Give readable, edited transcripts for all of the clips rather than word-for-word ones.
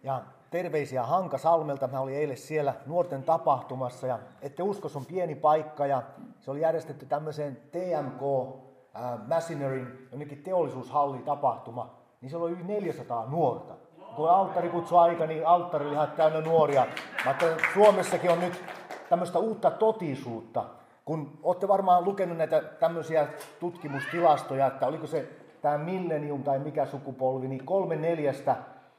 Ja terveisiä Hankasalmelta. Mä olin eilen siellä nuorten tapahtumassa ja ette usko, se on pieni paikka ja se oli järjestetty tämmöiseen TMK Machineryn jonnekin teollisuushalli-tapahtuma, niin siellä oli yli 400 nuorta. Kun alttarikutsuaika, niin alttari oli ihan täynnä nuoria. Mutta Suomessakin on nyt tämmöistä uutta totisuutta, kun olette varmaan lukenut näitä tämmöisiä tutkimustilastoja, että oliko se tämä millennium tai mikä sukupolvi, niin 3/4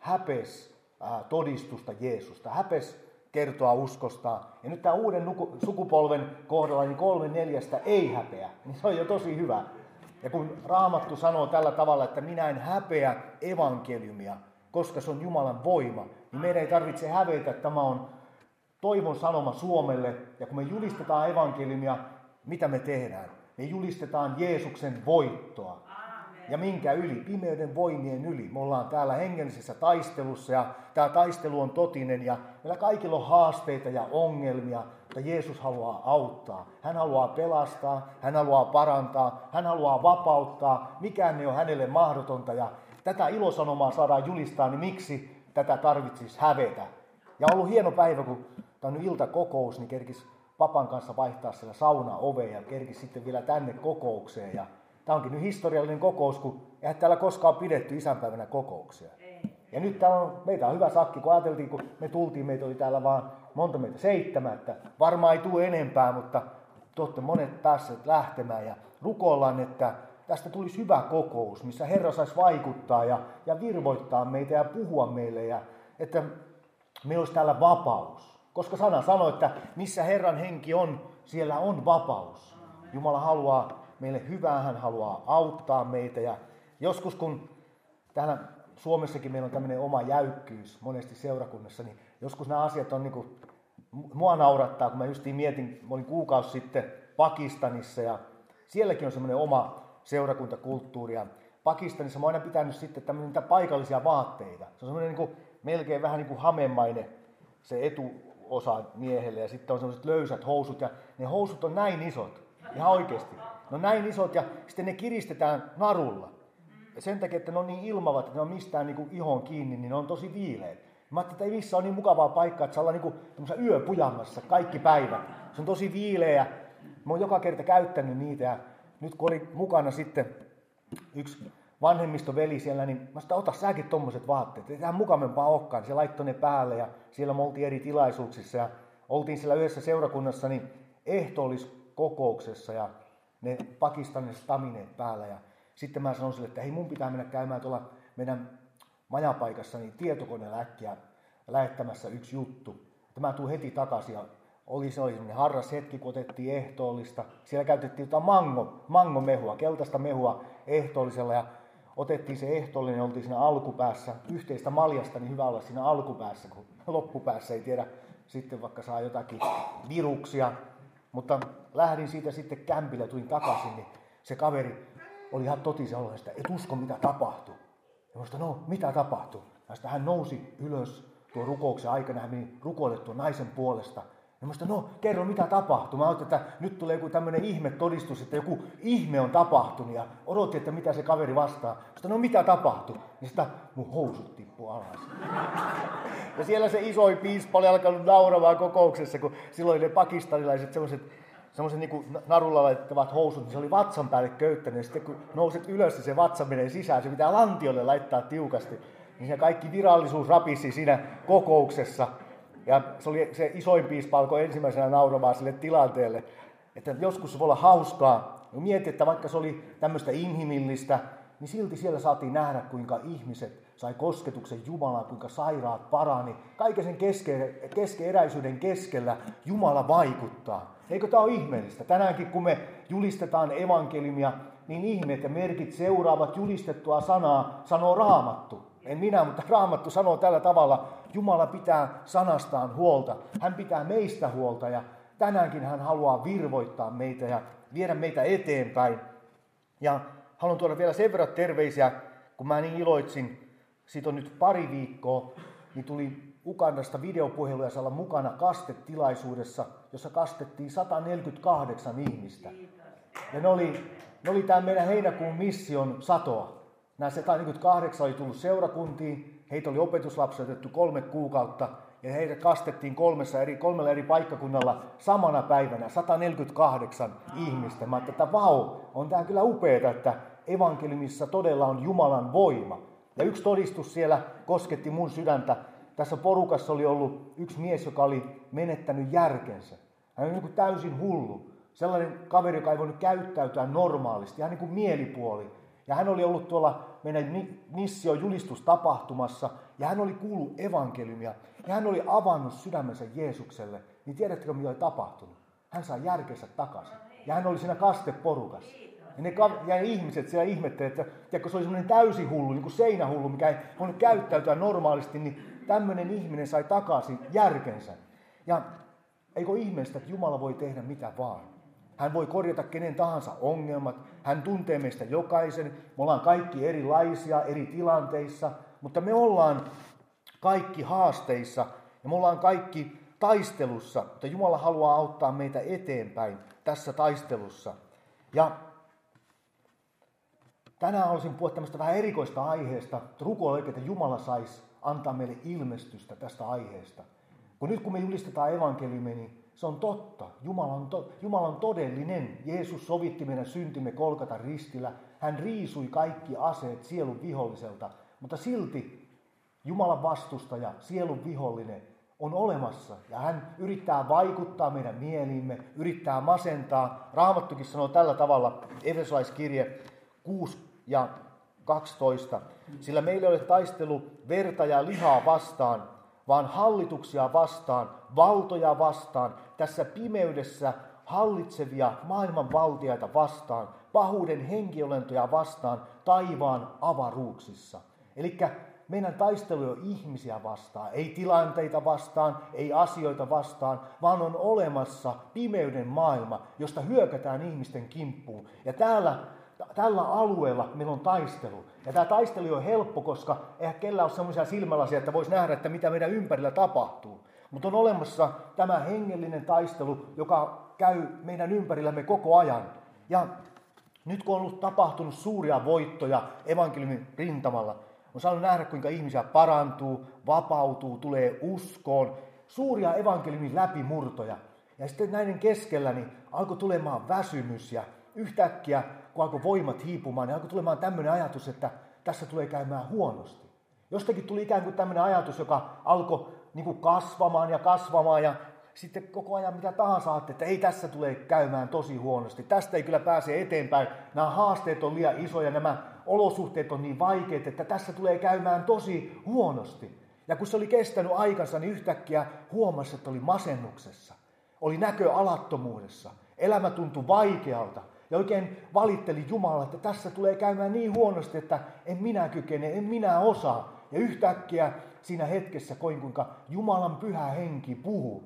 häpes todistusta Jeesusta, häpes kertoa uskostaan. Ja nyt tämän uuden sukupolven kohdalla niin 3/4 ei häpeä, niin se on jo tosi hyvä. Ja kun Raamattu sanoo tällä tavalla, että minä en häpeä evankeliumia, koska se on Jumalan voima, niin meidän ei tarvitse hävetä, että tämä on toivon sanoma Suomelle. Ja kun me julistetaan evankeliumia, mitä me tehdään? Me julistetaan Jeesuksen voittoa. Ja minkä yli? Pimeyden voimien yli. Me ollaan täällä hengellisessä taistelussa ja tämä taistelu on totinen ja meillä kaikilla on haasteita ja ongelmia, mutta Jeesus haluaa auttaa. Hän haluaa pelastaa, hän haluaa parantaa, hän haluaa vapauttaa. Mikään ei ole hänelle mahdotonta ja tätä ilosanomaa saadaan julistaa, niin miksi tätä tarvitsisi hävetä? Ja on ollut hieno päivä, kun tämä on nyt iltakokous, niin kerkis papan kanssa vaihtaa siellä saunaoveen ja kerkis sitten vielä tänne kokoukseen. Ja tämä onkin nyt historiallinen kokous, kun eihän täällä koskaan pidetty isänpäivänä kokouksia. Ja nyt täällä on, meitä on hyvä sakki, kun ajateltiin, kun me tultiin, meitä oli täällä vaan meitä 7, että varmaan ei tule enempää, mutta te olette monet päässeet lähtemään ja rukoillaan, että tästä tulisi hyvä kokous, missä Herra saisi vaikuttaa ja virvoittaa meitä ja puhua meille ja että meillä olisi täällä vapaus. Koska sana sanoo, että missä Herran henki on, siellä on vapaus. Jumala haluaa meille hyvää, hän haluaa auttaa meitä ja joskus kun täällä Suomessakin meillä on tämmöinen oma jäykkyys monesti seurakunnassa, niin joskus nämä asiat on niinku, mua naurattaa, kun mä justiin mietin, mä olin kuukausi sitten Pakistanissa ja sielläkin on semmoinen oma seurakuntakulttuuri ja Pakistanissa mä oon aina pitänyt sitten tämmöisiä paikallisia vaatteita. Se on semmoinen niinku, melkein vähän niin kuin hamemainen se etuosa miehelle ja sitten on semmoiset löysät housut ja ne housut on näin isot, ihan oikeasti. Ne on näin isot ja sitten ne kiristetään narulla. Ja sen takia, että ne on niin ilmavat, että ne on mistään niin ihon kiinni, niin ne on tosi viileät. Mä ajattelin, että ei missä on niin mukavaa paikkaa, että saa olla niin yöpujamassa kaikki päivät. Se on tosi viileä ja mä oon joka kerta käyttänyt niitä ja nyt kun oli mukana sitten yksi vanhemmistoveli siellä, niin mä sanoin, ota säkin tommoset vaatteet, ei tähän mukavampaa olekaan. Se laittoi ne päälle ja siellä me oltiin eri tilaisuuksissa ja oltiin siellä yhdessä seurakunnassa niin ehtoolliskokouksessa ja ne pakistanilaiset tamineet päällä ja sitten mä sanoin sille, että hei mun pitää mennä käymään tuolla meidän majapaikassa niin tietokoneella äkkiä lähettämässä yksi juttu. Että mä tuun heti takaisin ja oli sellainen harras hetki, kun otettiin ehtoollista. Siellä käytettiin jotain mangomehua, keltaista mehua ehtoollisella ja otettiin se ehtoollinen ja oltiin siinä alkupäässä. Yhteistä maljasta niin hyvä olla siinä alkupäässä, kun loppupäässä ei tiedä sitten vaikka saa jotakin viruksia. Mutta lähdin siitä sitten kämpille ja tulin takaisin, niin se kaveri oli ihan totisen oloista, et usko mitä tapahtui. Ja musta, no mitä tapahtui? Ja sitten hän nousi ylös tuon rukouksen aikana, hän meni rukoille tuon naisen puolesta. Ja musta, no kerro mitä tapahtui. Mä ajattelin, että nyt tulee joku tämmöinen ihme todistus, että joku ihme on tapahtunut. Ja odotin, että mitä se kaveri vastaa. Musta, no mitä tapahtui? Ja sitten mun housut tippui alas. Ja siellä se isoin piispa oli alkanut nauramaan kokouksessa, kun silloin ne pakistanilaiset semmoiset niin narulla laittavat housut, niin se oli vatsan päälle köyttänyt. Ja sitten kun nouset ylös ja se vatsa menee sisään, se pitää lantiolle laittaa tiukasti. Niin se kaikki virallisuus rapisi siinä kokouksessa. Ja se isoin piispa alkoi ensimmäisenä nauramaan sille tilanteelle. Että joskus se voi olla hauskaa. Ja mieti, että vaikka se oli tämmöistä inhimillistä, niin silti siellä saatiin nähdä, kuinka ihmiset sai kosketuksen Jumalaan, kuinka sairaat parani. Kaiken sen keskeeräisyyden keskellä Jumala vaikuttaa. Eikö tämä ole ihmeellistä? Tänäänkin kun me julistetaan evankeliumia, niin ihmeet ja merkit seuraavat julistettua sanaa, sanoo Raamattu. En minä, mutta Raamattu sanoo tällä tavalla, Jumala pitää sanastaan huolta. Hän pitää meistä huolta ja tänäänkin hän haluaa virvoittaa meitä ja viedä meitä eteenpäin. Ja haluan tuoda vielä sen verran terveisiä, kun mä niin iloitsin, siitä on nyt pari viikkoa, niin tuli Ugandasta videopuhelu ja saa olla mukana kastetilaisuudessa, jossa kastettiin 148 ihmistä. Ja ne oli tämä meidän heinäkuun mission satoa. Nämä 148 oli tullut seurakuntiin, heitä oli opetuslapseutettu 3 kuukautta ja heitä kastettiin 3 eri paikkakunnalla samana päivänä 148 ihmistä. Mä ajattelin, että vau, on tää kyllä upeeta, että evankeliumissa todella on Jumalan voima. Ja yksi todistus siellä kosketti mun sydäntä. Tässä porukassa oli ollut yksi mies, joka oli menettänyt järkensä. Hän oli niin kuin täysin hullu. Sellainen kaveri, joka ei voinut käyttäytyä normaalisti, ihan niin kuin mielipuoli. Ja hän oli ollut tuolla meidän missio-julistustapahtumassa, ja hän oli kuullut evankeliumia, ja hän oli avannut sydämensä Jeesukselle. Niin tiedättekö, mitä oli tapahtunut? Hän sai järkensä takaisin. Ja hän oli siinä kasteporukassa. Ja ne ihmiset siellä ihmettelivät, että tiedätkö, se oli semmoinen täysin hullu, niin kuin seinähullu, mikä ei voinut käyttäytyä normaalisti, niin tämmöinen ihminen sai takaisin järkensä. Ja eikö ihmeellistä, että Jumala voi tehdä mitä vaan? Hän voi korjata kenen tahansa ongelmat. Hän tuntee meistä jokaisen. Me ollaan kaikki erilaisia eri tilanteissa, mutta me ollaan kaikki haasteissa ja me ollaan kaikki taistelussa. Mutta Jumala haluaa auttaa meitä eteenpäin tässä taistelussa. Ja tänään haluaisin puhua tämmöistä vähän erikoista aiheesta. Rukoilla oikein, että Jumala saisi antaa meille ilmestystä tästä aiheesta. Kun me julistetaan evankeliumia, niin se on totta. Jumala on todellinen. Jeesus sovitti meidän syntimme Golgatan ristillä. Hän riisui kaikki aseet sielun viholliselta. Mutta silti Jumalan vastustaja, sielun vihollinen, on olemassa. Ja hän yrittää vaikuttaa meidän mieliimme, yrittää masentaa. Raamattukin sanoo tällä tavalla, Efesolaiskirje 6:12. Sillä meillä ei ole taistelu verta ja lihaa vastaan, vaan hallituksia vastaan, valtoja vastaan, tässä pimeydessä hallitsevia maailmanvaltiaita vastaan, pahuuden henkiolentoja vastaan, taivaan avaruuksissa. Eli meidän taistelu on ihmisiä vastaan, ei tilanteita vastaan, ei asioita vastaan, vaan on olemassa pimeyden maailma, josta hyökätään ihmisten kimppuun. Ja tällä alueella meillä on taistelu. Ja tämä taistelu on helppo, koska eihän kellään ole sellaisia silmälasia, että voisi nähdä, että mitä meidän ympärillä tapahtuu. Mutta on olemassa tämä hengellinen taistelu, joka käy meidän ympärillämme koko ajan. Ja nyt kun on ollut tapahtunut suuria voittoja evankeliumin rintamalla, on saanut nähdä, kuinka ihmisiä parantuu, vapautuu, tulee uskoon. Suuria evankeliumin läpimurtoja. Ja sitten näiden keskellä niin alkoi tulemaan väsymys ja yhtäkkiä, kun alkoi voimat hiipumaan, niin alkoi tulemaan tämmöinen ajatus, että tässä tulee käymään huonosti. Jostakin tuli ikään kuin tämmöinen ajatus, joka alkoi niin kuin kasvamaan ja sitten koko ajan mitä tahansa ajattelin, että ei tässä tule käymään tosi huonosti. Tästä ei kyllä pääse eteenpäin. Nämä haasteet on liian isoja, nämä olosuhteet on niin vaikeat, että tässä tulee käymään tosi huonosti. Ja kun se oli kestänyt aikansa, niin yhtäkkiä huomasi, että oli masennuksessa. Oli näköalattomuudessa. Elämä tuntui vaikealta. Ja oikein valitteli Jumalalle, että tässä tulee käymään niin huonosti, että en minä kykene, en minä osaa. Ja yhtäkkiä siinä hetkessä koin, kuinka Jumalan pyhä henki puhuu.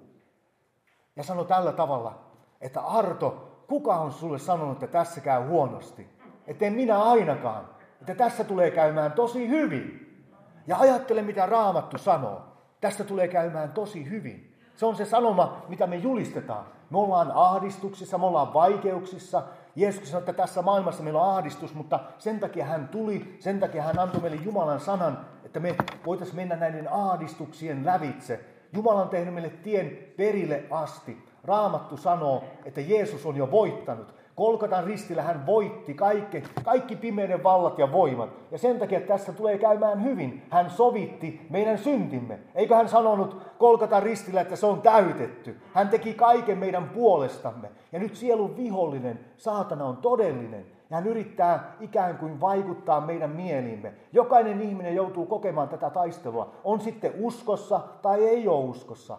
Ja sanoi tällä tavalla, että Arto, kuka on sulle sanonut, että tässä käy huonosti? Että en minä ainakaan. Että tässä tulee käymään tosi hyvin. Ja ajattele, mitä Raamattu sanoo. Tästä tulee käymään tosi hyvin. Se on se sanoma, mitä me julistetaan. Me ollaan ahdistuksissa, me ollaan vaikeuksissa. Jeesus sanoi, että tässä maailmassa meillä on ahdistus, mutta sen takia hän tuli, sen takia hän antoi meille Jumalan sanan, että me voitaisiin mennä näiden ahdistuksien lävitse. Jumala on tehnyt meille tien perille asti. Raamattu sanoo, että Jeesus on jo voittanut. Golgatan ristillä hän voitti kaikki pimeyden vallat ja voimat. Ja sen takia tässä tulee käymään hyvin. Hän sovitti meidän syntimme. Eikö hän sanonut Golgatan ristillä, että se on täytetty? Hän teki kaiken meidän puolestamme. Ja nyt sielun vihollinen, saatana, on todellinen. Ja hän yrittää ikään kuin vaikuttaa meidän mieliimme. Jokainen ihminen joutuu kokemaan tätä taistelua. On sitten uskossa tai ei ole uskossa.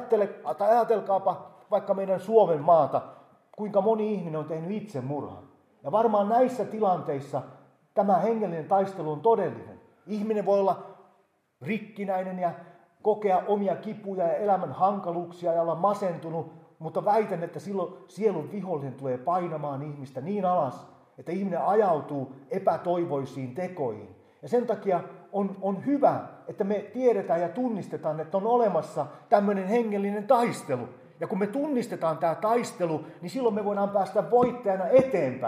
Ajatelkaapa vaikka meidän Suomen maata, kuinka moni ihminen on tehnyt itsemurhan. Ja varmaan näissä tilanteissa tämä hengellinen taistelu on todellinen. Ihminen voi olla rikkinäinen ja kokea omia kipuja ja elämän hankaluuksia ja olla masentunut, mutta väitän, että silloin sielun vihollinen tulee painamaan ihmistä niin alas, että ihminen ajautuu epätoivoisiin tekoihin. Ja sen takia on hyvä, että me tiedetään ja tunnistetaan, että on olemassa tämmöinen hengellinen taistelu. Ja kun me tunnistetaan tämä taistelu, niin silloin me voidaan päästä voittajana eteenpäin.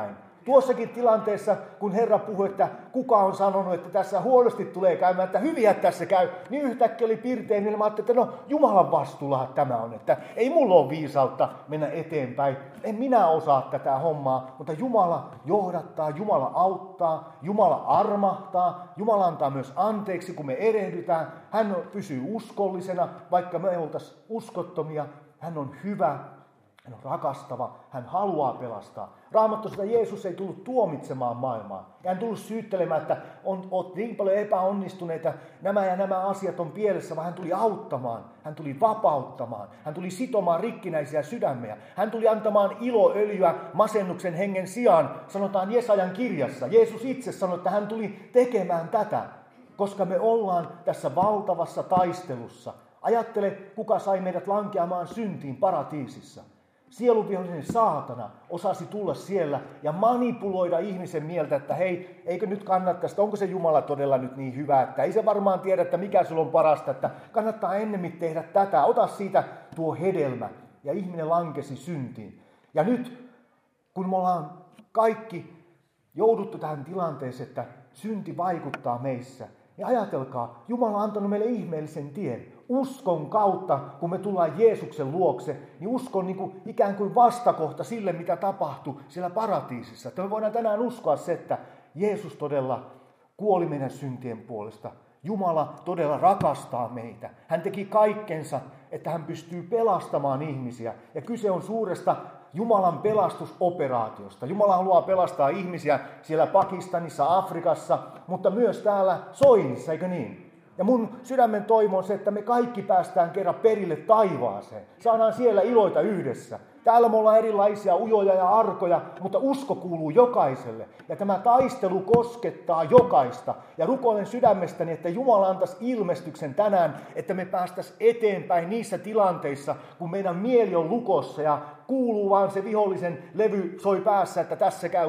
Tuossakin tilanteessa, kun Herra puhui, että kuka on sanonut, että tässä huonosti tulee käymään, että hyviä tässä käy, niin yhtäkkiä oli pirtein, niin mä ajattelin, että no Jumalan vastuulla tämä on, että ei mulla ole viisautta mennä eteenpäin, en minä osaa tätä hommaa, mutta Jumala johdattaa, Jumala auttaa, Jumala armahtaa, Jumala antaa myös anteeksi, kun me erehdytään, hän pysyy uskollisena, vaikka me oltaisiin uskottomia, hän on hyvä. Hän on rakastava, hän haluaa pelastaa. Raamattu sitä Jeesus ei tullut tuomitsemaan maailmaa. Hän tullut syyttelemään, että olet niin paljon epäonnistuneita, nämä ja nämä asiat on pielessä, vaan hän tuli auttamaan. Hän tuli vapauttamaan. Hän tuli sitomaan rikkinäisiä sydämiä. Hän tuli antamaan iloöljyä masennuksen hengen sijaan, sanotaan Jesajan kirjassa. Jeesus itse sanoi, että hän tuli tekemään tätä, koska me ollaan tässä valtavassa taistelussa. Ajattele, kuka sai meidät lankeamaan syntiin paratiisissa. Sielunvihollinen saatana osasi tulla siellä ja manipuloida ihmisen mieltä, että hei, eikö nyt kannattaisi, onko se Jumala todella nyt niin hyvä, että ei se varmaan tiedä, että mikä sulla on parasta, että kannattaa ennemmin tehdä tätä, ota siitä tuo hedelmä. Ja ihminen lankesi syntiin. Ja nyt, kun me ollaan kaikki jouduttu tähän tilanteeseen, että synti vaikuttaa meissä, niin ajatelkaa, Jumala on antanut meille ihmeellisen tien. Uskon kautta, kun me tullaan Jeesuksen luokse, niin uskon niin kuin ikään kuin vastakohta sille, mitä tapahtui siellä paratiisissa. Että me voidaan tänään uskoa se, että Jeesus todella kuoli meidän syntien puolesta. Jumala todella rakastaa meitä. Hän teki kaikkensa, että hän pystyy pelastamaan ihmisiä. Ja kyse on suuresta Jumalan pelastusoperaatiosta. Jumala haluaa pelastaa ihmisiä siellä Pakistanissa, Afrikassa, mutta myös täällä Soinissa, eikö niin? Ja mun sydämen toivo on se, että me kaikki päästään kerran perille taivaaseen. Saadaan siellä iloita yhdessä. Täällä me ollaan erilaisia ujoja ja arkoja, mutta usko kuuluu jokaiselle. Ja tämä taistelu koskettaa jokaista. Ja rukoilen sydämestäni, että Jumala antaisi ilmestyksen tänään, että me päästäisiin eteenpäin niissä tilanteissa, kun meidän mieli on lukossa ja kuuluu vaan se vihollisen levy soi päässä, että tässä käy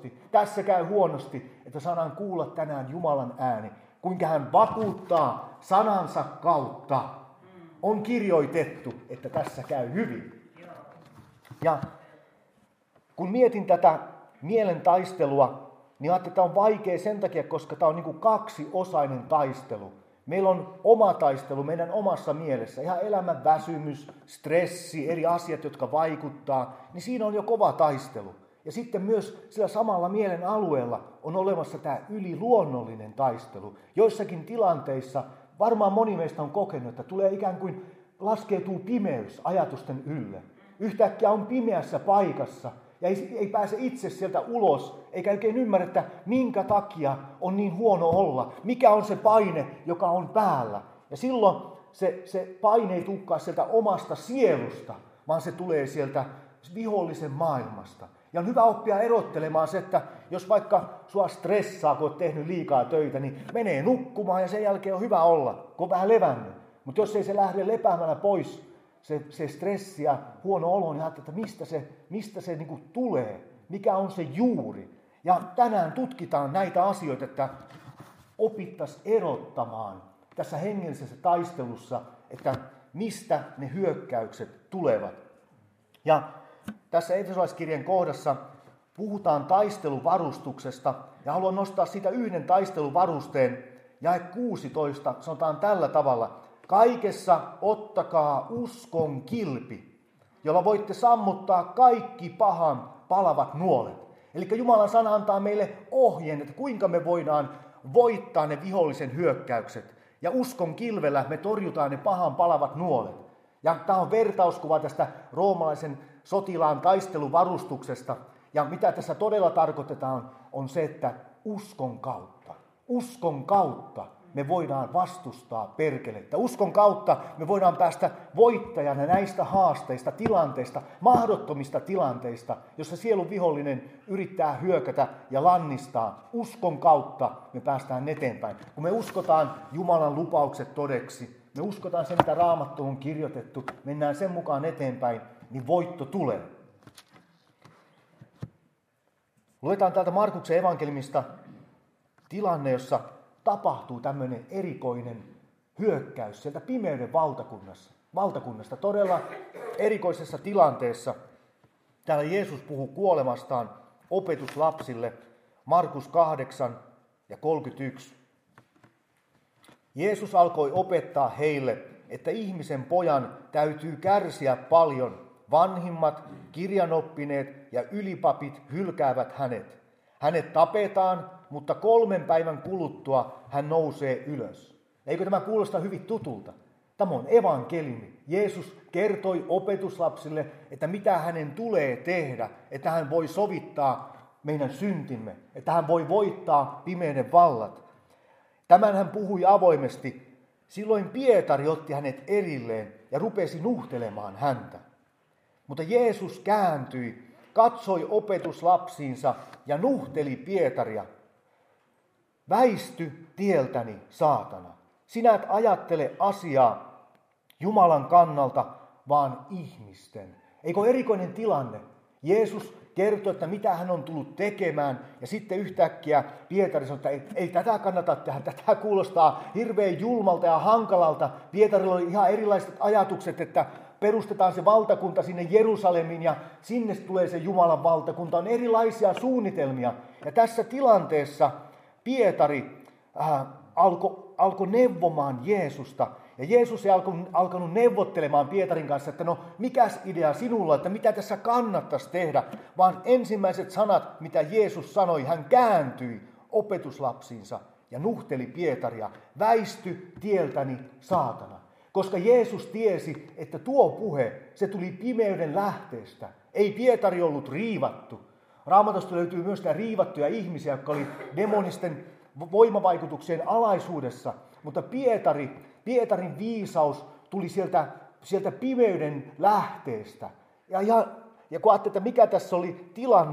huonosti, että saadaan kuulla tänään Jumalan ääni. Kuinka hän vakuuttaa sanansa kautta. On kirjoitettu, että tässä käy hyvin. Ja kun mietin tätä mielen taistelua, niin ajattelin, että tämä on vaikea sen takia, koska tämä on niin kuin kaksiosainen taistelu. Meillä on oma taistelu meidän omassa mielessä, ihan elämän väsymys, stressi, eri asiat, jotka vaikuttaa, niin siinä on jo kova taistelu. Ja sitten myös sillä samalla mielen alueella on olemassa tämä yliluonnollinen taistelu. Joissakin tilanteissa varmaan moni meistä on kokenut, että tulee ikään kuin laskeutuu pimeys ajatusten ylle. Yhtäkkiä on pimeässä paikassa ja ei pääse itse sieltä ulos, eikä oikein ymmärrä, että minkä takia on niin huono olla. Mikä on se paine, joka on päällä. Ja silloin se paine ei tulekaan sieltä omasta sielusta, vaan se tulee sieltä vihollisen maailmasta. Ja on hyvä oppia erottelemaan se, että jos vaikka sua stressaa, kun olet tehnyt liikaa töitä, niin menee nukkumaan ja sen jälkeen on hyvä olla, kun on vähän levännyt. Mutta jos ei se lähde lepäämällä pois, se stressi ja huono olo, niin ajattelee, että mistä se niin kuin tulee, mikä on se juuri. Ja tänään tutkitaan näitä asioita, että opittaisiin erottamaan tässä hengellisessä taistelussa, että mistä ne hyökkäykset tulevat. Ja tässä Efesolaiskirjeen kohdassa puhutaan taisteluvarustuksesta ja haluan nostaa siitä yhden taisteluvarusteen. Jae 16 sanotaan tällä tavalla. Kaikessa ottakaa uskon kilpi, jolla voitte sammuttaa kaikki pahan palavat nuolet. Eli Jumalan sana antaa meille ohjeen, että kuinka me voidaan voittaa ne vihollisen hyökkäykset. Ja uskon kilvellä me torjutaan ne pahan palavat nuolet. Ja tämä on vertauskuva tästä roomalaisen sotilaan taisteluvarustuksesta. Ja mitä tässä todella tarkoitetaan, on se, että uskon kautta me voidaan vastustaa perkelettä. Uskon kautta me voidaan päästä voittajana näistä haasteista, tilanteista, mahdottomista tilanteista, jossa sielun vihollinen yrittää hyökätä ja lannistaa. Uskon kautta me päästään eteenpäin. Kun me uskotaan Jumalan lupaukset todeksi, me uskotaan sen, mitä Raamattu on kirjoitettu, mennään sen mukaan eteenpäin, niin voitto tulee. Luetaan täältä Markuksen evankeliumista tilanne, jossa tapahtuu tämmöinen erikoinen hyökkäys sieltä pimeyden valtakunnasta. Todella erikoisessa tilanteessa. Täällä Jeesus puhuu kuolemastaan opetuslapsille. Markus 8 ja 31. Jeesus alkoi opettaa heille, että ihmisen pojan täytyy kärsiä paljon. Vanhimmat, kirjanoppineet ja ylipapit hylkäävät hänet. Hänet tapetaan, mutta 3 päivän kuluttua hän nousee ylös. Eikö tämä kuulosta hyvin tutulta? Tämä on evankeliumi. Jeesus kertoi opetuslapsille, että mitä hänen tulee tehdä, että hän voi sovittaa meidän syntimme, että hän voi voittaa pimeyden vallat. Tämän hän puhui avoimesti. Silloin Pietari otti hänet erilleen ja rupesi nuhtelemaan häntä. Mutta Jeesus kääntyi, katsoi opetuslapsiinsa ja nuhteli Pietaria. Väisty tieltäni, saatana. Sinä et ajattele asiaa Jumalan kannalta, vaan ihmisten. Eikö erikoinen tilanne? Jeesus kertoi, että mitä hän on tullut tekemään, ja sitten yhtäkkiä Pietari sanoi, että ei tätä kannata tehdä, tätä kuulostaa hirveän julmalta ja hankalalta. Pietarilla oli ihan erilaiset ajatukset, että perustetaan se valtakunta sinne Jerusalemiin ja sinne tulee se Jumalan valtakunta. On erilaisia suunnitelmia. Ja tässä tilanteessa Pietari alkoi neuvomaan Jeesusta. Ja Jeesus ei alkanut neuvottelemaan Pietarin kanssa, että no mikäs idea sinulla, että mitä tässä kannattaisi tehdä. Vaan ensimmäiset sanat, mitä Jeesus sanoi, hän kääntyi opetuslapsiinsa ja nuhteli Pietaria. Väisty tieltäni, saatana. Koska Jeesus tiesi, että tuo puhe, se tuli pimeyden lähteestä. Ei Pietari ollut riivattu. Raamatusta löytyy myös riivattuja ihmisiä, jotka oli demonisten voimavaikutuksien alaisuudessa. Mutta Pietarin viisaus tuli sieltä pimeyden lähteestä. Ja kun ajattelin, että mikä tässä oli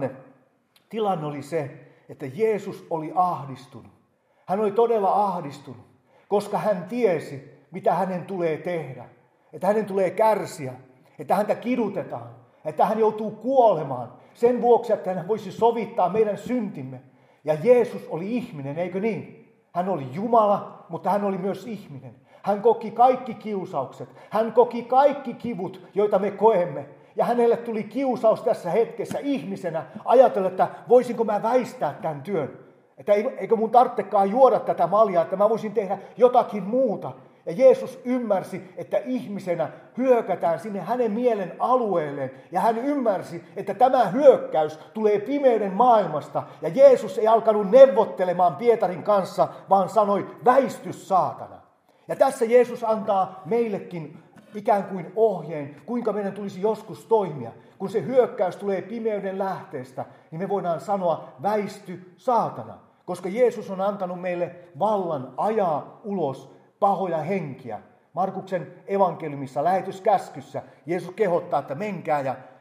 tilanne oli se, että Jeesus oli ahdistunut. Hän oli todella ahdistunut, koska hän tiesi, mitä hänen tulee tehdä. Että hänen tulee kärsiä, että häntä kidutetaan, että hän joutuu kuolemaan sen vuoksi, että hän voisi sovittaa meidän syntimme. Ja Jeesus oli ihminen, eikö niin? Hän oli Jumala, mutta hän oli myös ihminen. Hän koki kaikki kiusaukset. Hän koki kaikki kivut, joita me koemme. Ja hänelle tuli kiusaus tässä hetkessä ihmisenä ajatella, että voisinko mä väistää tämän työn. Että eikö mun tarvitsekaan juoda tätä maljaa, että mä voisin tehdä jotakin muuta. Ja Jeesus ymmärsi, että ihmisenä hyökätään sinne hänen mielen alueelleen. Ja hän ymmärsi, että tämä hyökkäys tulee pimeyden maailmasta. Ja Jeesus ei alkanut neuvottelemaan Pietarin kanssa, vaan sanoi, väisty saatana. Ja tässä Jeesus antaa meillekin ikään kuin ohjeen, kuinka meidän tulisi joskus toimia. Kun se hyökkäys tulee pimeyden lähteestä, niin me voidaan sanoa, väisty saatana. Koska Jeesus on antanut meille vallan ajaa ulos pahoja henkiä. Markuksen evankeliumissa, lähetyskäskyssä, Jeesus kehottaa, että menkää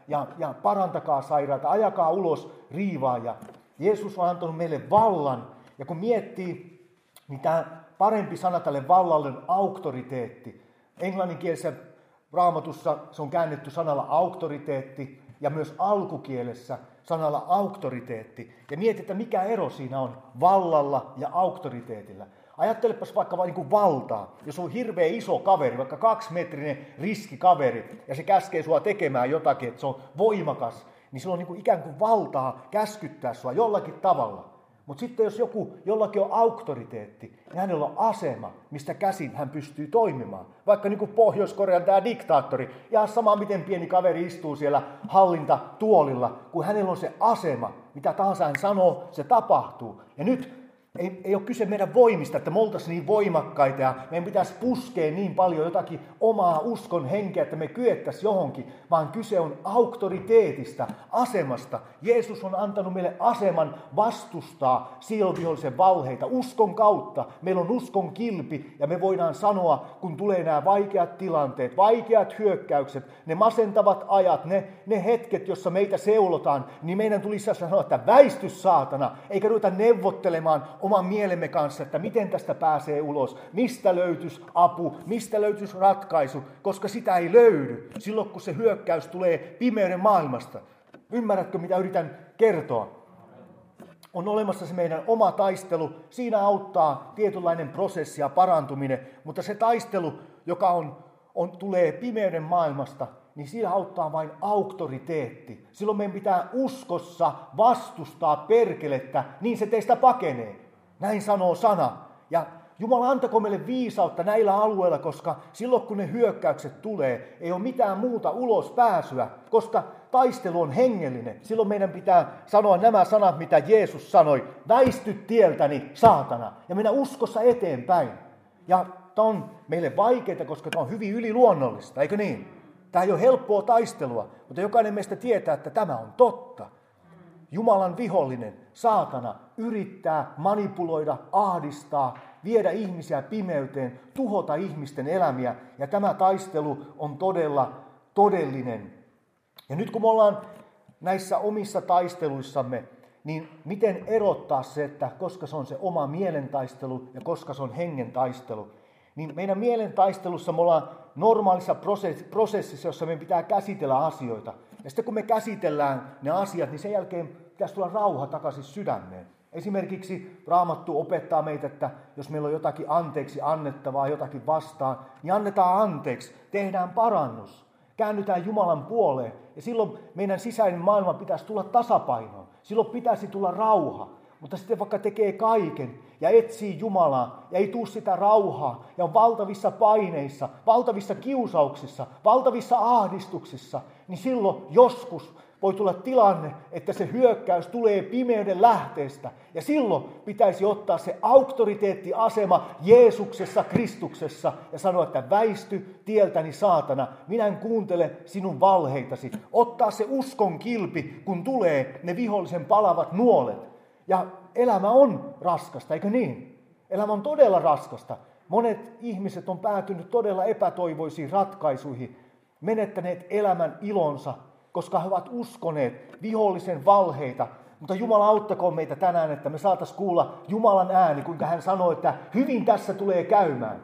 ja parantakaa sairaita, ajakaa ulos riivaajia. Jeesus on antanut meille vallan. Ja kun miettii, niin tämä parempi sana tälle vallalle on auktoriteetti. Englanninkielisessä Raamatussa se on käännetty sanalla auktoriteetti ja myös alkukielessä sanalla auktoriteetti. Ja mietitään, mikä ero siinä on vallalla ja auktoriteetilla. Ajattelepas vaikka vain niin kuin valtaa. Jos on hirveä iso kaveri, vaikka 2-metrinen riskikaveri, ja se käskee sua tekemään jotakin, että se on voimakas, niin sillä on niin kuin ikään kuin valtaa käskyttää sua jollakin tavalla. Mutta sitten jos jollakin on auktoriteetti, niin hänellä on asema, mistä käsin hän pystyy toimimaan. Vaikka niin kuin Pohjois-Korean tämä diktaattori, ja sama miten pieni kaveri istuu siellä hallintatuolilla, kun hänellä on se asema, mitä tahansa hän sanoo, se tapahtuu. Ja nyt ei ole kyse meidän voimista, että me oltaisiin niin voimakkaita ja meidän pitäisi puskea niin paljon jotakin omaa uskon henkeä, että me kyettäisiin johonkin, vaan kyse on auktoriteetista, asemasta. Jeesus on antanut meille aseman vastustaa sielunvihollisen valheita uskon kautta. Meillä on uskon kilpi ja me voidaan sanoa, kun tulee nämä vaikeat tilanteet, vaikeat hyökkäykset, ne masentavat ajat, ne hetket, jossa meitä seulotaan, niin meidän tulisi sanoa, että väisty saatana, eikä ruveta neuvottelemaan oman mielemme kanssa, että miten tästä pääsee ulos, mistä löytyisi apu, mistä löytyisi ratkaisu, koska sitä ei löydy silloin, kun se hyökkäys tulee pimeyden maailmasta. Ymmärrätkö, mitä yritän kertoa? On olemassa se meidän oma taistelu, siinä auttaa tietynlainen prosessi ja parantuminen, mutta se taistelu, joka tulee pimeyden maailmasta, niin siinä auttaa vain auktoriteetti. Silloin meidän pitää uskossa vastustaa perkelettä, niin se teistä pakenee. Näin sanoo sana. Ja Jumala antako meille viisautta näillä alueilla, koska silloin kun ne hyökkäykset tulee, ei ole mitään muuta ulos pääsyä, koska taistelu on hengellinen. Silloin meidän pitää sanoa nämä sanat, mitä Jeesus sanoi. Väisty tieltäni, saatana, ja mennä uskossa eteenpäin. Ja tämä on meille vaikeaa, koska tämä on hyvin yliluonnollista, eikö niin? Tämä ei ole helppoa taistelua, mutta jokainen meistä tietää, että tämä on totta. Jumalan vihollinen, saatana, yrittää manipuloida, ahdistaa, viedä ihmisiä pimeyteen, tuhota ihmisten elämiä. Ja tämä taistelu on todella todellinen. Ja nyt kun me ollaan näissä omissa taisteluissamme, niin miten erottaa se, että koska se on se oma mielentaistelu ja koska se on hengen taistelu? Niin meidän mielentaistelussa me ollaan normaalissa prosessissa, jossa meidän pitää käsitellä asioita. Ja sitten kun me käsitellään ne asiat, niin sen jälkeen pitäisi tulla rauha takaisin sydämeen. Esimerkiksi Raamattu opettaa meitä, että jos meillä on jotakin anteeksi annettavaa, jotakin vastaan, niin annetaan anteeksi, tehdään parannus, käännytään Jumalan puoleen. Ja silloin meidän sisäinen maailma pitäisi tulla tasapainoon. Silloin pitäisi tulla rauha. Mutta sitten vaikka tekee kaiken ja etsii Jumalaa ja ei tule sitä rauhaa ja on valtavissa paineissa, valtavissa kiusauksissa, valtavissa ahdistuksissa, niin silloin joskus voi tulla tilanne, että se hyökkäys tulee pimeyden lähteestä. Ja silloin pitäisi ottaa se auktoriteettiasema Jeesuksessa, Kristuksessa ja sanoa, että väisty tieltäni saatana, minä en kuuntele sinun valheitasi. Ottaa se uskon kilpi, kun tulee ne vihollisen palavat nuolet. Ja elämä on raskasta, eikö niin? Elämä on todella raskasta. Monet ihmiset on päätynyt todella epätoivoisiin ratkaisuihin, menettäneet elämän ilonsa, koska he ovat uskoneet vihollisen valheita. Mutta Jumala auttakoon meitä tänään, että me saataisiin kuulla Jumalan ääni, kuinka hän sanoo, että hyvin tässä tulee käymään.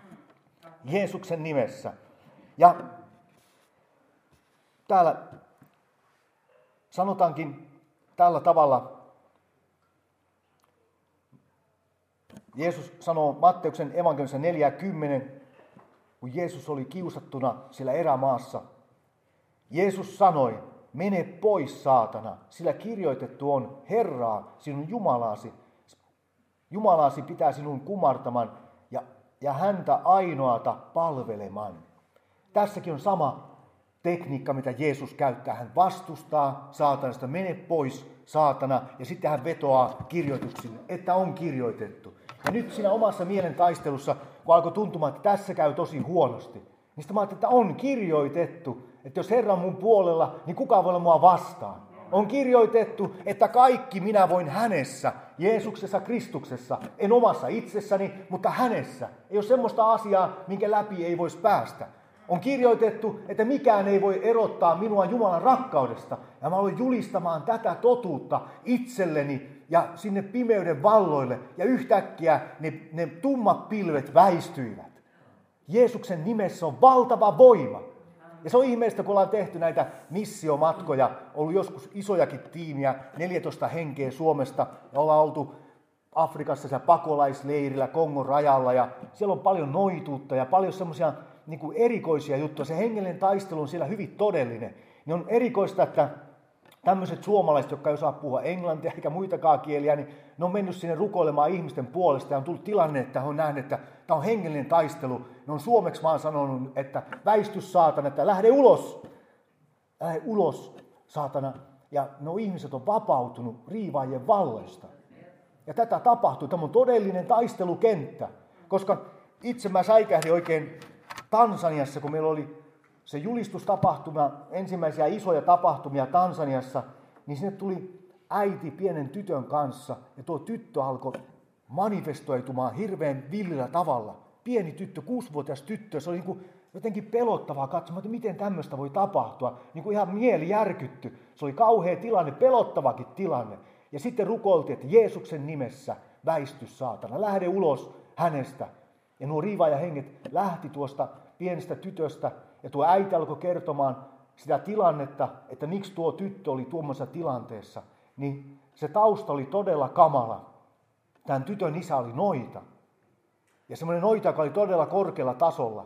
Jeesuksen nimessä. Ja täällä sanotaankin tällä tavalla. Jeesus sanoo Matteuksen evankeliumissa 4:10, kun Jeesus oli kiusattuna siellä erämaassa. Jeesus sanoi, mene pois saatana, sillä kirjoitettu on Herraa, sinun Jumalaasi pitää sinun kumartaman ja häntä ainoata palveleman. Tässäkin on sama tekniikka, mitä Jeesus käyttää. Hän vastustaa saatanasta, mene pois saatana, ja sitten hän vetoaa kirjoituksille, että on kirjoitettu. Ja nyt siinä omassa mielen taistelussa, kun alkoi tuntumaan, että tässä käy tosi huonosti, niin sitten mä ajattelin, että on kirjoitettu, että jos Herra on mun puolella, niin kuka voi olla mua vastaan? On kirjoitettu, että kaikki minä voin hänessä, Jeesuksessa, Kristuksessa, en omassa itsessäni, mutta hänessä. Ei ole semmoista asiaa, minkä läpi ei voisi päästä. On kirjoitettu, että mikään ei voi erottaa minua Jumalan rakkaudesta. Ja mä aloin julistamaan tätä totuutta itselleni ja sinne pimeyden valloille. Ja yhtäkkiä ne tummat pilvet väistyivät. Jeesuksen nimessä on valtava voima. Ja se on ihmeellistä, kun ollaan tehty näitä missiomatkoja, ollut joskus isojakin tiimiä, 14 henkeä Suomesta, ja ollaan oltu Afrikassa siellä pakolaisleirillä, Kongon rajalla, ja siellä on paljon noituutta ja paljon semmoisia niin kuin erikoisia juttuja. Se hengellinen taistelu on siellä hyvin todellinen. Niin on erikoista, että tämmöiset suomalaiset, jotka ei osaa puhua englantia eikä muitakaan kieliä, niin ne on mennyt sinne rukoilemaan ihmisten puolesta ja on tullut tilanne, että he on nähnyt, että tämä on hengellinen taistelu. Ne on suomeksi vaan sanonut, että väisty saatana, että lähde ulos saatana. Ja nuo ihmiset on vapautunut riivaajien valloista. Ja tätä tapahtuu. Tämä on todellinen taistelukenttä, koska itse mä säikähdin oikein Tansaniassa, kun meillä oli se julistustapahtuma, ensimmäisiä isoja tapahtumia Tansaniassa, niin sinne tuli äiti pienen tytön kanssa, ja tuo tyttö alkoi manifestoitumaan hirveän villillä tavalla. Pieni tyttö, 6-vuotias tyttö, se oli niin kuin jotenkin pelottavaa katsomaan, että miten tämmöistä voi tapahtua. Niin kuin ihan mieli järkytty. Se oli kauhea tilanne, pelottavakin tilanne. Ja sitten rukoiltiin, että Jeesuksen nimessä väisty saatana, lähde ulos hänestä. Ja nuo riivaajahenget lähti tuosta pienestä tytöstä, ja tuo äiti alkoi kertomaan sitä tilannetta, että miksi tuo tyttö oli tuommoisessa tilanteessa. Niin se tausta oli todella kamala. Tämän tytön isä oli noita. Ja semmoinen noita, joka oli todella korkealla tasolla.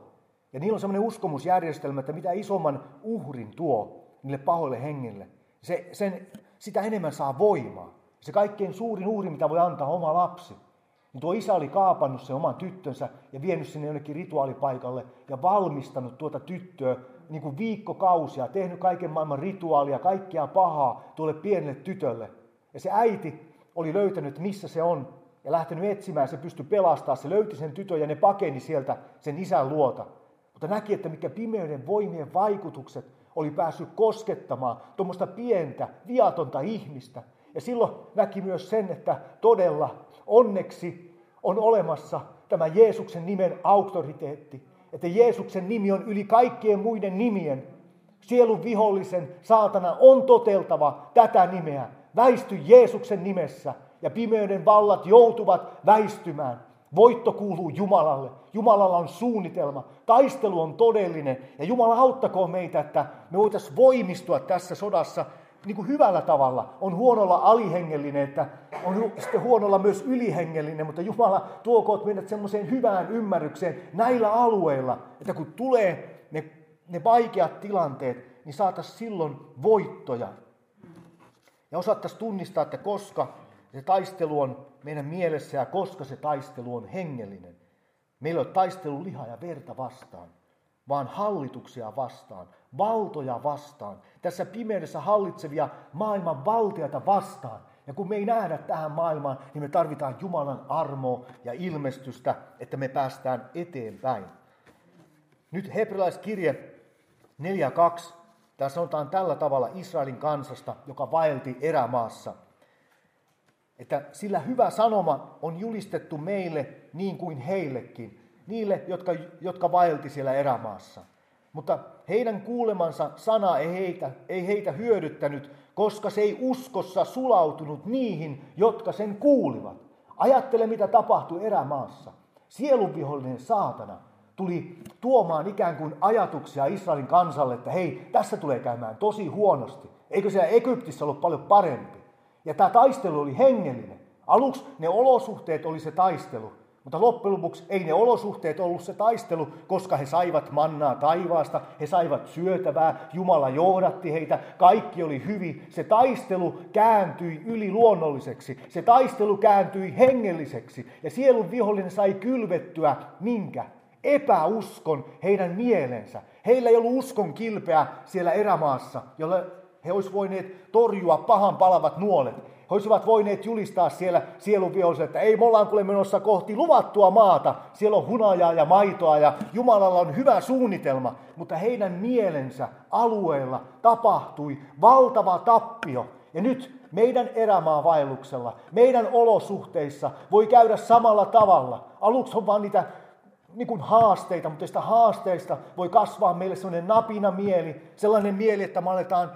Ja niillä on sellainen uskomusjärjestelmä, että mitä isomman uhrin tuo niille pahoille hengille, sitä enemmän saa voimaa. Se kaikkein suurin uhri, mitä voi antaa, oma lapsi. Niin tuo isä oli kaapannut sen oman tyttönsä ja vienyt sinne jonnekin rituaalipaikalle ja valmistanut tuota tyttöä niin kuin viikkokausia, tehnyt kaiken maailman rituaalia, kaikkea pahaa tuolle pienelle tytölle. Ja se äiti oli löytänyt, missä se on, ja lähtenyt etsimään, se pystyi pelastamaan, se löyti sen tytön ja ne pakeni sieltä sen isän luota. Mutta näki, että mikä pimeyden voimien vaikutukset oli päässyt koskettamaan tuommoista pientä, viatonta ihmistä. Ja silloin näki myös sen, että todella onneksi on olemassa tämä Jeesuksen nimen auktoriteetti. Että Jeesuksen nimi on yli kaikkien muiden nimien. Sielun vihollisen saatana on toteltava tätä nimeä. Väisty Jeesuksen nimessä ja pimeyden vallat joutuvat väistymään. Voitto kuuluu Jumalalle. Jumalalla on suunnitelma. Taistelu on todellinen. Ja Jumala auttakoon meitä, että me voitaisiin voimistua tässä sodassa niin kuin hyvällä tavalla. On huonolla alihengellinen, että on sitten huonolla myös ylihengellinen, mutta Jumala tuokoot meidät semmoiseen hyvään ymmärrykseen näillä alueilla, että kun tulee ne vaikeat tilanteet, niin saataisiin silloin voittoja. Ja osattaisiin tunnistaa, että koska se taistelu on meidän mielessä ja koska se taistelu on hengellinen. Meillä ei ole taistelu lihaa ja verta vastaan, vaan hallituksia vastaan, valtoja vastaan, tässä pimeydessä hallitsevia maailman valtiaita vastaan. Ja kun me ei nähdä tähän maailmaan, niin me tarvitaan Jumalan armoa ja ilmestystä, että me päästään eteenpäin. Nyt hebrealaiskirje 4.2. Tässä sanotaan tällä tavalla Israelin kansasta, joka vaelti erämaassa. Että sillä hyvä sanoma on julistettu meille niin kuin heillekin, niille, jotka vaelti siellä erämaassa. Mutta heidän kuulemansa sana ei heitä hyödyttänyt, koska se ei uskossa sulautunut niihin, jotka sen kuulivat. Ajattele, mitä tapahtui erämaassa. Sielunvihollinen saatana tuli tuomaan ikään kuin ajatuksia Israelin kansalle, että hei, tässä tulee käymään tosi huonosti. Eikö siellä Egyptissä ollut paljon parempi? Ja tämä taistelu oli hengellinen. Aluksi ne olosuhteet oli se taistelu, mutta loppujen lopuksi ei ne olosuhteet ollut se taistelu, koska he saivat mannaa taivaasta, he saivat syötävää, Jumala johdatti heitä, kaikki oli hyvin. Se taistelu kääntyi yliluonnolliseksi, se taistelu kääntyi hengelliseksi ja sielun vihollinen sai kylvettyä minkä? Epäuskon heidän mielensä. Heillä ei ollut uskon kilpeä siellä erämaassa, jolle he olisivat voineet torjua pahan palavat nuolet. He olisivat voineet julistaa siellä sielun viholliselle, että ei, me ollaan kuule menossa kohti luvattua maata. Siellä on hunajaa ja maitoa ja Jumalalla on hyvä suunnitelma. Mutta heidän mielensä alueella tapahtui valtava tappio. Ja nyt meidän erämaavaelluksella, meidän olosuhteissa voi käydä samalla tavalla. Aluksi on vaan niitä niin kuin haasteita, mutta sitä haasteista voi kasvaa meille sellainen napina mieli, sellainen mieli, että me aletaan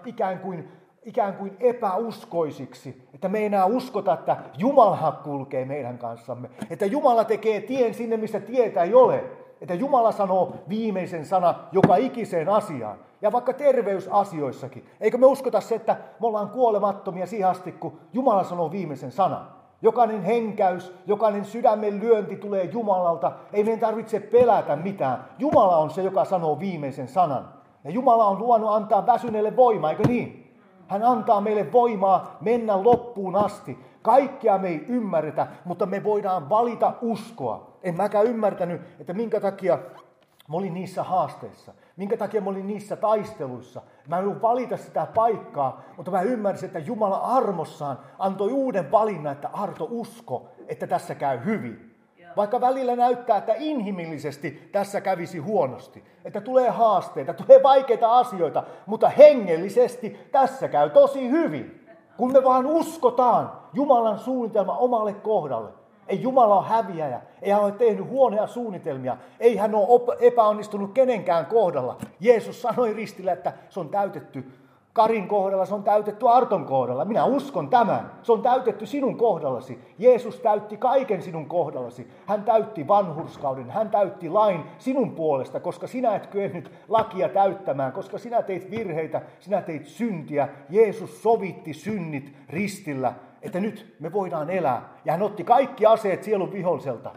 ikään kuin epäuskoisiksi, että me ei enää uskota, että Jumala kulkee meidän kanssamme, että Jumala tekee tien sinne, missä tietä ei ole, että Jumala sanoo viimeisen sana joka ikiseen asiaan, ja vaikka terveysasioissakin. Eikö me uskota se, että me ollaan kuolemattomia siihen asti, kun Jumala sanoo viimeisen sanan. Jokainen henkäys, jokainen sydämen lyönti tulee Jumalalta. Ei meidän tarvitse pelätä mitään. Jumala on se, joka sanoo viimeisen sanan. Ja Jumala on luvannut antaa väsyneelle voimaa, eikö niin? Hän antaa meille voimaa mennä loppuun asti. Kaikkea me ei ymmärretä, mutta me voidaan valita uskoa. En mäkään ymmärtänyt, että minkä takia mä olin niissä haasteissa. Minkä takia mä olin niissä taisteluissa. Mä en ollut valita sitä paikkaa, mutta mä ymmärsin, että Jumala armossaan antoi uuden valinnan, että Arto usko, että tässä käy hyvin. Vaikka välillä näyttää, että inhimillisesti tässä kävisi huonosti. Että tulee haasteita, tulee vaikeita asioita, mutta hengellisesti tässä käy tosi hyvin. Kun me vaan uskotaan Jumalan suunnitelma omalle kohdalle. Ei Jumala ole häviäjä, ei hän ole tehnyt huonoja suunnitelmia, ei hän ole epäonnistunut kenenkään kohdalla. Jeesus sanoi ristillä, että se on täytetty Karin kohdalla, se on täytetty Arton kohdalla. Minä uskon tämän, se on täytetty sinun kohdallasi. Jeesus täytti kaiken sinun kohdallasi. Hän täytti vanhurskauden, hän täytti lain sinun puolesta, koska sinä et kyennyt lakia täyttämään, koska sinä teit virheitä, sinä teit syntiä. Jeesus sovitti synnit ristillä. Että nyt me voidaan elää. Ja hän otti kaikki aseet sielun viholliselta.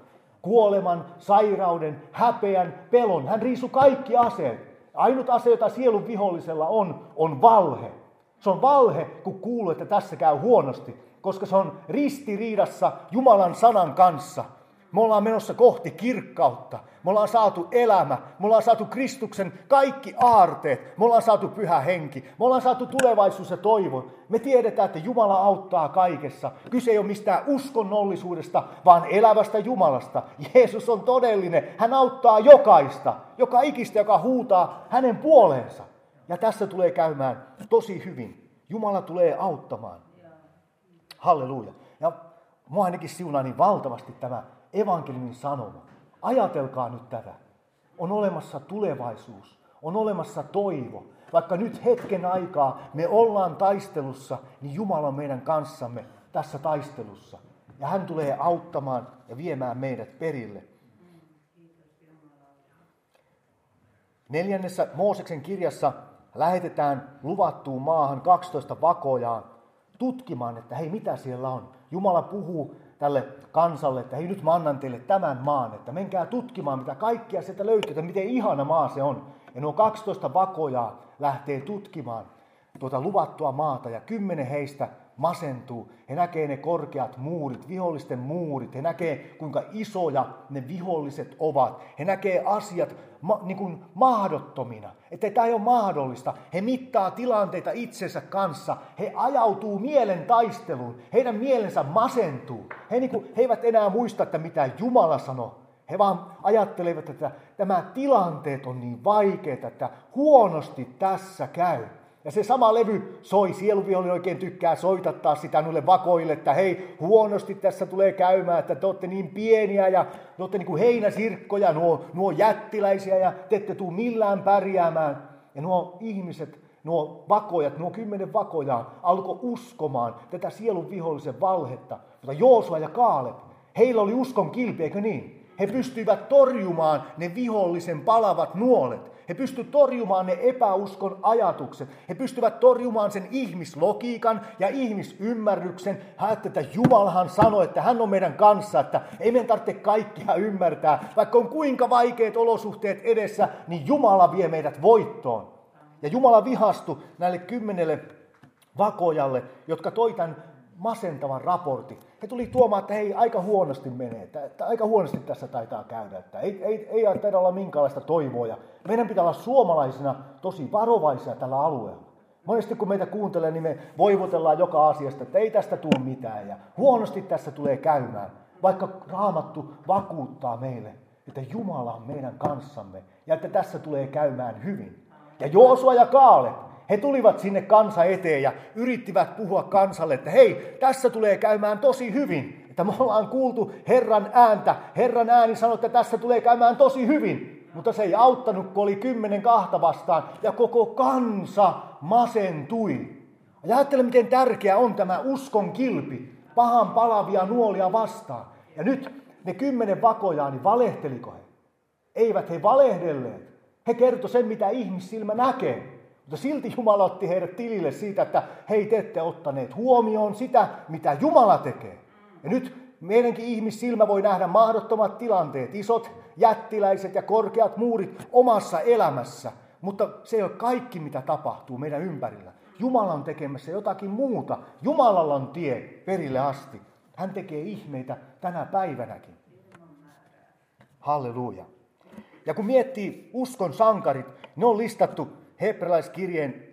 kuoleman, sairauden, häpeän, pelon. Hän riisui kaikki aseet. Ainut ase, jota sielun vihollisella on valhe. Se on valhe, kun kuuluu, että tässä käy huonosti, koska se on ristiriidassa Jumalan sanan kanssa. Me ollaan menossa kohti kirkkautta. Me ollaan saatu elämä. Me ollaan saatu Kristuksen kaikki aarteet. Me ollaan saatu pyhä henki. Me ollaan saatu tulevaisuus ja toivo. Me tiedetään, että Jumala auttaa kaikessa. Kyse ei ole mistään uskonnollisuudesta, vaan elävästä Jumalasta. Jeesus on todellinen. Hän auttaa jokaista. Joka ikistä, joka huutaa hänen puoleensa. Ja tässä tulee käymään tosi hyvin. Jumala tulee auttamaan. Halleluja. Ja mua ainakin siunaa niin valtavasti tämä evankeliumin sanoma. Ajatelkaa nyt tätä. On olemassa tulevaisuus. On olemassa toivo. Vaikka nyt hetken aikaa me ollaan taistelussa, niin Jumala on meidän kanssamme tässä taistelussa. Ja hän tulee auttamaan ja viemään meidät perille. 4. Mooseksen kirjassa lähetetään luvattuun maahan 12 vakojaa tutkimaan, että hei, mitä siellä on. Jumala puhuu tälle kansalle, että hei, nyt mä annan teille tämän maan, että menkää tutkimaan, mitä kaikkia sieltä löytyy, että miten ihana maa se on. Ja nuo 12 vakojaa lähtee tutkimaan tuota luvattua maata, ja 10 heistä masentuu. He näkee ne korkeat muurit, vihollisten muurit. He näkee, kuinka isoja ne viholliset ovat. He näkee asiat niin kuin mahdottomina, että tämä ei ole mahdollista. He mittaa tilanteita itsensä kanssa. He ajautuu mielen taisteluun. Heidän mielensä masentuu. He eivät enää muista, että mitä Jumala sanoi. He vaan ajattelevat, että nämä tilanteet on niin vaikeita, että huonosti tässä käy. Ja se sama levy soi, sieluvihollinen oikein tykkää soitattaa sitä noille vakoille, että hei, huonosti tässä tulee käymään, että te olette niin pieniä ja te olette niin kuin heinäsirkkoja, nuo jättiläisiä ja te ette tule millään pärjäämään. Ja nuo ihmiset, nuo vakojat, nuo 10 vakojaa alkoi uskomaan tätä sielun vihollisen valhetta. Mutta Joosua ja Kaaleb, heillä oli uskon kilpi, eikö niin? He pystyivät torjumaan ne vihollisen palavat nuolet. He pystyivät torjumaan ne epäuskon ajatukset. He pystyvät torjumaan sen ihmislogiikan ja ihmisymmärryksen. Että Jumalahan sanoi, että hän on meidän kanssa, että ei meidän tarvitse kaikkia ymmärtää. Vaikka on kuinka vaikeat olosuhteet edessä, niin Jumala vie meidät voittoon. Ja Jumala vihastui näille 10 vakojalle, jotka toi tämän masentavan raportin. He tuli tuomaan, että hei, aika huonosti menee, että aika huonosti tässä taitaa käydä, että ei taida olla minkäänlaista toivoa. Ja meidän pitää olla suomalaisina tosi varovaisia tällä alueella. Monesti kun meitä kuuntelee, niin me voivotellaan joka asiasta, että ei tästä tule mitään ja huonosti tässä tulee käymään. Vaikka Raamattu vakuuttaa meille, että Jumala on meidän kanssamme ja että tässä tulee käymään hyvin. Ja Joosua ja Kaaleb, he tulivat sinne kansa eteen ja yrittivät puhua kansalle, että hei, tässä tulee käymään tosi hyvin. Että me ollaan kuultu Herran ääntä. Herran ääni sanoi, että tässä tulee käymään tosi hyvin. Mutta se ei auttanut, kun oli 10 vastaan ja koko kansa masentui. Ja ajattele, miten tärkeä on tämä uskon kilpi, pahan palavia nuolia vastaan. Ja nyt ne 10 vakojaa, niin valehteliko he? Eivät he valehdelleet. He kertoi sen, mitä ihmissilmä näkee. Mutta silti Jumala otti heidät tilille siitä, että hei, te ette ottaneet huomioon sitä, mitä Jumala tekee. Ja nyt meidänkin ihmissilmä voi nähdä mahdottomat tilanteet, isot jättiläiset ja korkeat muurit omassa elämässä. Mutta se ei ole kaikki, mitä tapahtuu meidän ympärillä. Jumala on tekemässä jotakin muuta. Jumalalla on tie perille asti. Hän tekee ihmeitä tänä päivänäkin. Halleluja. Ja kun miettii uskon sankarit, ne on listattu hebrealaiskirjeen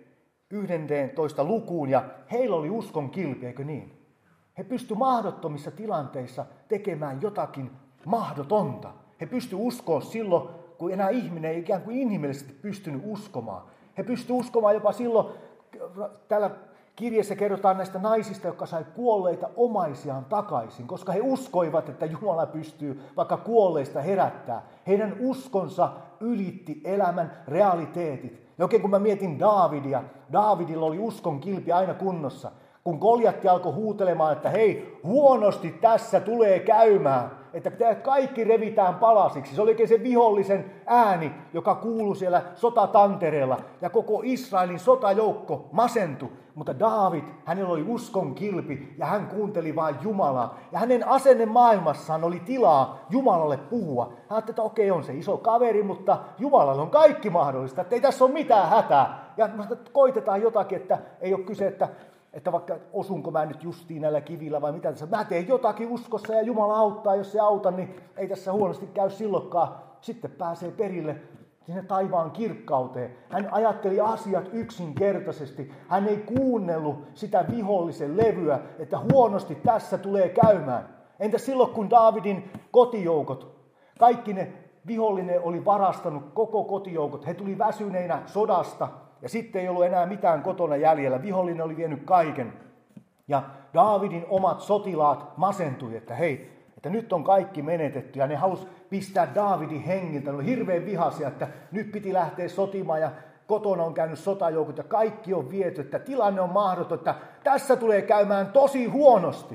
11 lukuun, ja heillä oli uskon kilpi, eikö niin? He pystyivät mahdottomissa tilanteissa tekemään jotakin mahdotonta. He pystyivät uskoa silloin, kun enää ihminen ei ikään kuin inhimillisesti pystynyt uskomaan. He pystyivät uskomaan jopa silloin, täällä kirjassa kerrotaan näistä naisista, jotka sai kuolleita omaisiaan takaisin, koska he uskoivat, että Jumala pystyy vaikka kuolleista herättää. Heidän uskonsa ylitti elämän realiteetit. Ja oikein kun mä mietin Daavidia, Daavidilla oli uskon kilpi aina kunnossa. Kun Goljatti alkoi huutelemaan, että hei, huonosti tässä tulee käymään, että kaikki revitään palasiksi. Se oli oikein se vihollisen ääni, joka kuului siellä sotatantereella. Ja koko Israelin sotajoukko masentui. Mutta Daavid, hänellä oli uskon kilpi ja hän kuunteli vain Jumalaa. Ja hänen asenne maailmassaan oli tilaa Jumalalle puhua. Hän ajatteli, että okei, on se iso kaveri, mutta Jumalalle on kaikki mahdollista. Että ei tässä ole mitään hätää. Ja koitetaan jotakin, että ei ole kyse, että vaikka osunko mä nyt justiin näillä kivillä vai mitä tässä. Mä teen jotakin uskossa ja Jumala auttaa, jos se auta, niin ei tässä huonosti käy silloinkaan. Sitten pääsee perille sinne taivaan kirkkauteen. Hän ajatteli asiat yksinkertaisesti. Hän ei kuunnellut sitä vihollisen levyä, että huonosti tässä tulee käymään. Entä silloin, kun Daavidin kotijoukot, kaikki ne vihollinen oli varastanut koko kotijoukot. He tuli väsyneinä sodasta. Ja sitten ei ollut enää mitään kotona jäljellä. Vihollinen oli vienyt kaiken. Ja Daavidin omat sotilaat masentui, että hei, että nyt on kaikki menetetty. Ja ne halusi pistää Daavidin hengiltä. Ne oli hirveän vihaisia, että nyt piti lähteä sotimaan ja kotona on käynyt sotajoukot ja kaikki on viety. Että tilanne on mahdoton, että tässä tulee käymään tosi huonosti.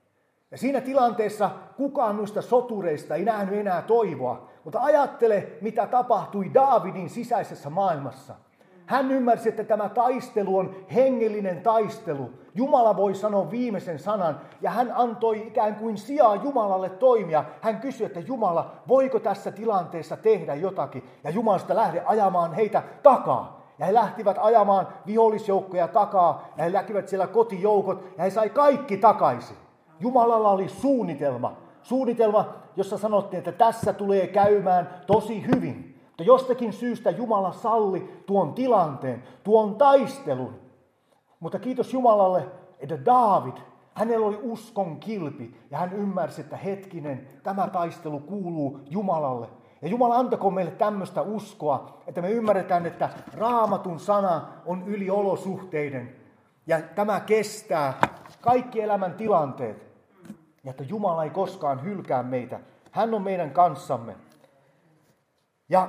Ja siinä tilanteessa kukaan noista sotureista ei nähnyt enää toivoa. Mutta ajattele, mitä tapahtui Daavidin sisäisessä maailmassa. Hän ymmärsi, että tämä taistelu on hengellinen taistelu. Jumala voi sanoa viimeisen sanan ja hän antoi ikään kuin sijaa Jumalalle toimia. Hän kysyi, että Jumala, voiko tässä tilanteessa tehdä jotakin? Ja Jumala sitä lähde ajamaan heitä takaa. Ja he lähtivät ajamaan vihollisjoukkoja takaa ja he läkivät siellä kotijoukot ja he sai kaikki takaisin. Jumalalla oli suunnitelma. Suunnitelma, jossa sanottiin, että tässä tulee käymään tosi hyvin. Mutta jostakin syystä Jumala salli tuon tilanteen, tuon taistelun. Mutta kiitos Jumalalle, että Daavid, hänellä oli uskon kilpi ja hän ymmärsi, että hetkinen, tämä taistelu kuuluu Jumalalle. Ja Jumala antako meille tämmöistä uskoa, että me ymmärretään, että Raamatun sana on yli olosuhteiden. Ja tämä kestää kaikki elämän tilanteet. Ja että Jumala ei koskaan hylkää meitä. Hän on meidän kanssamme. Ja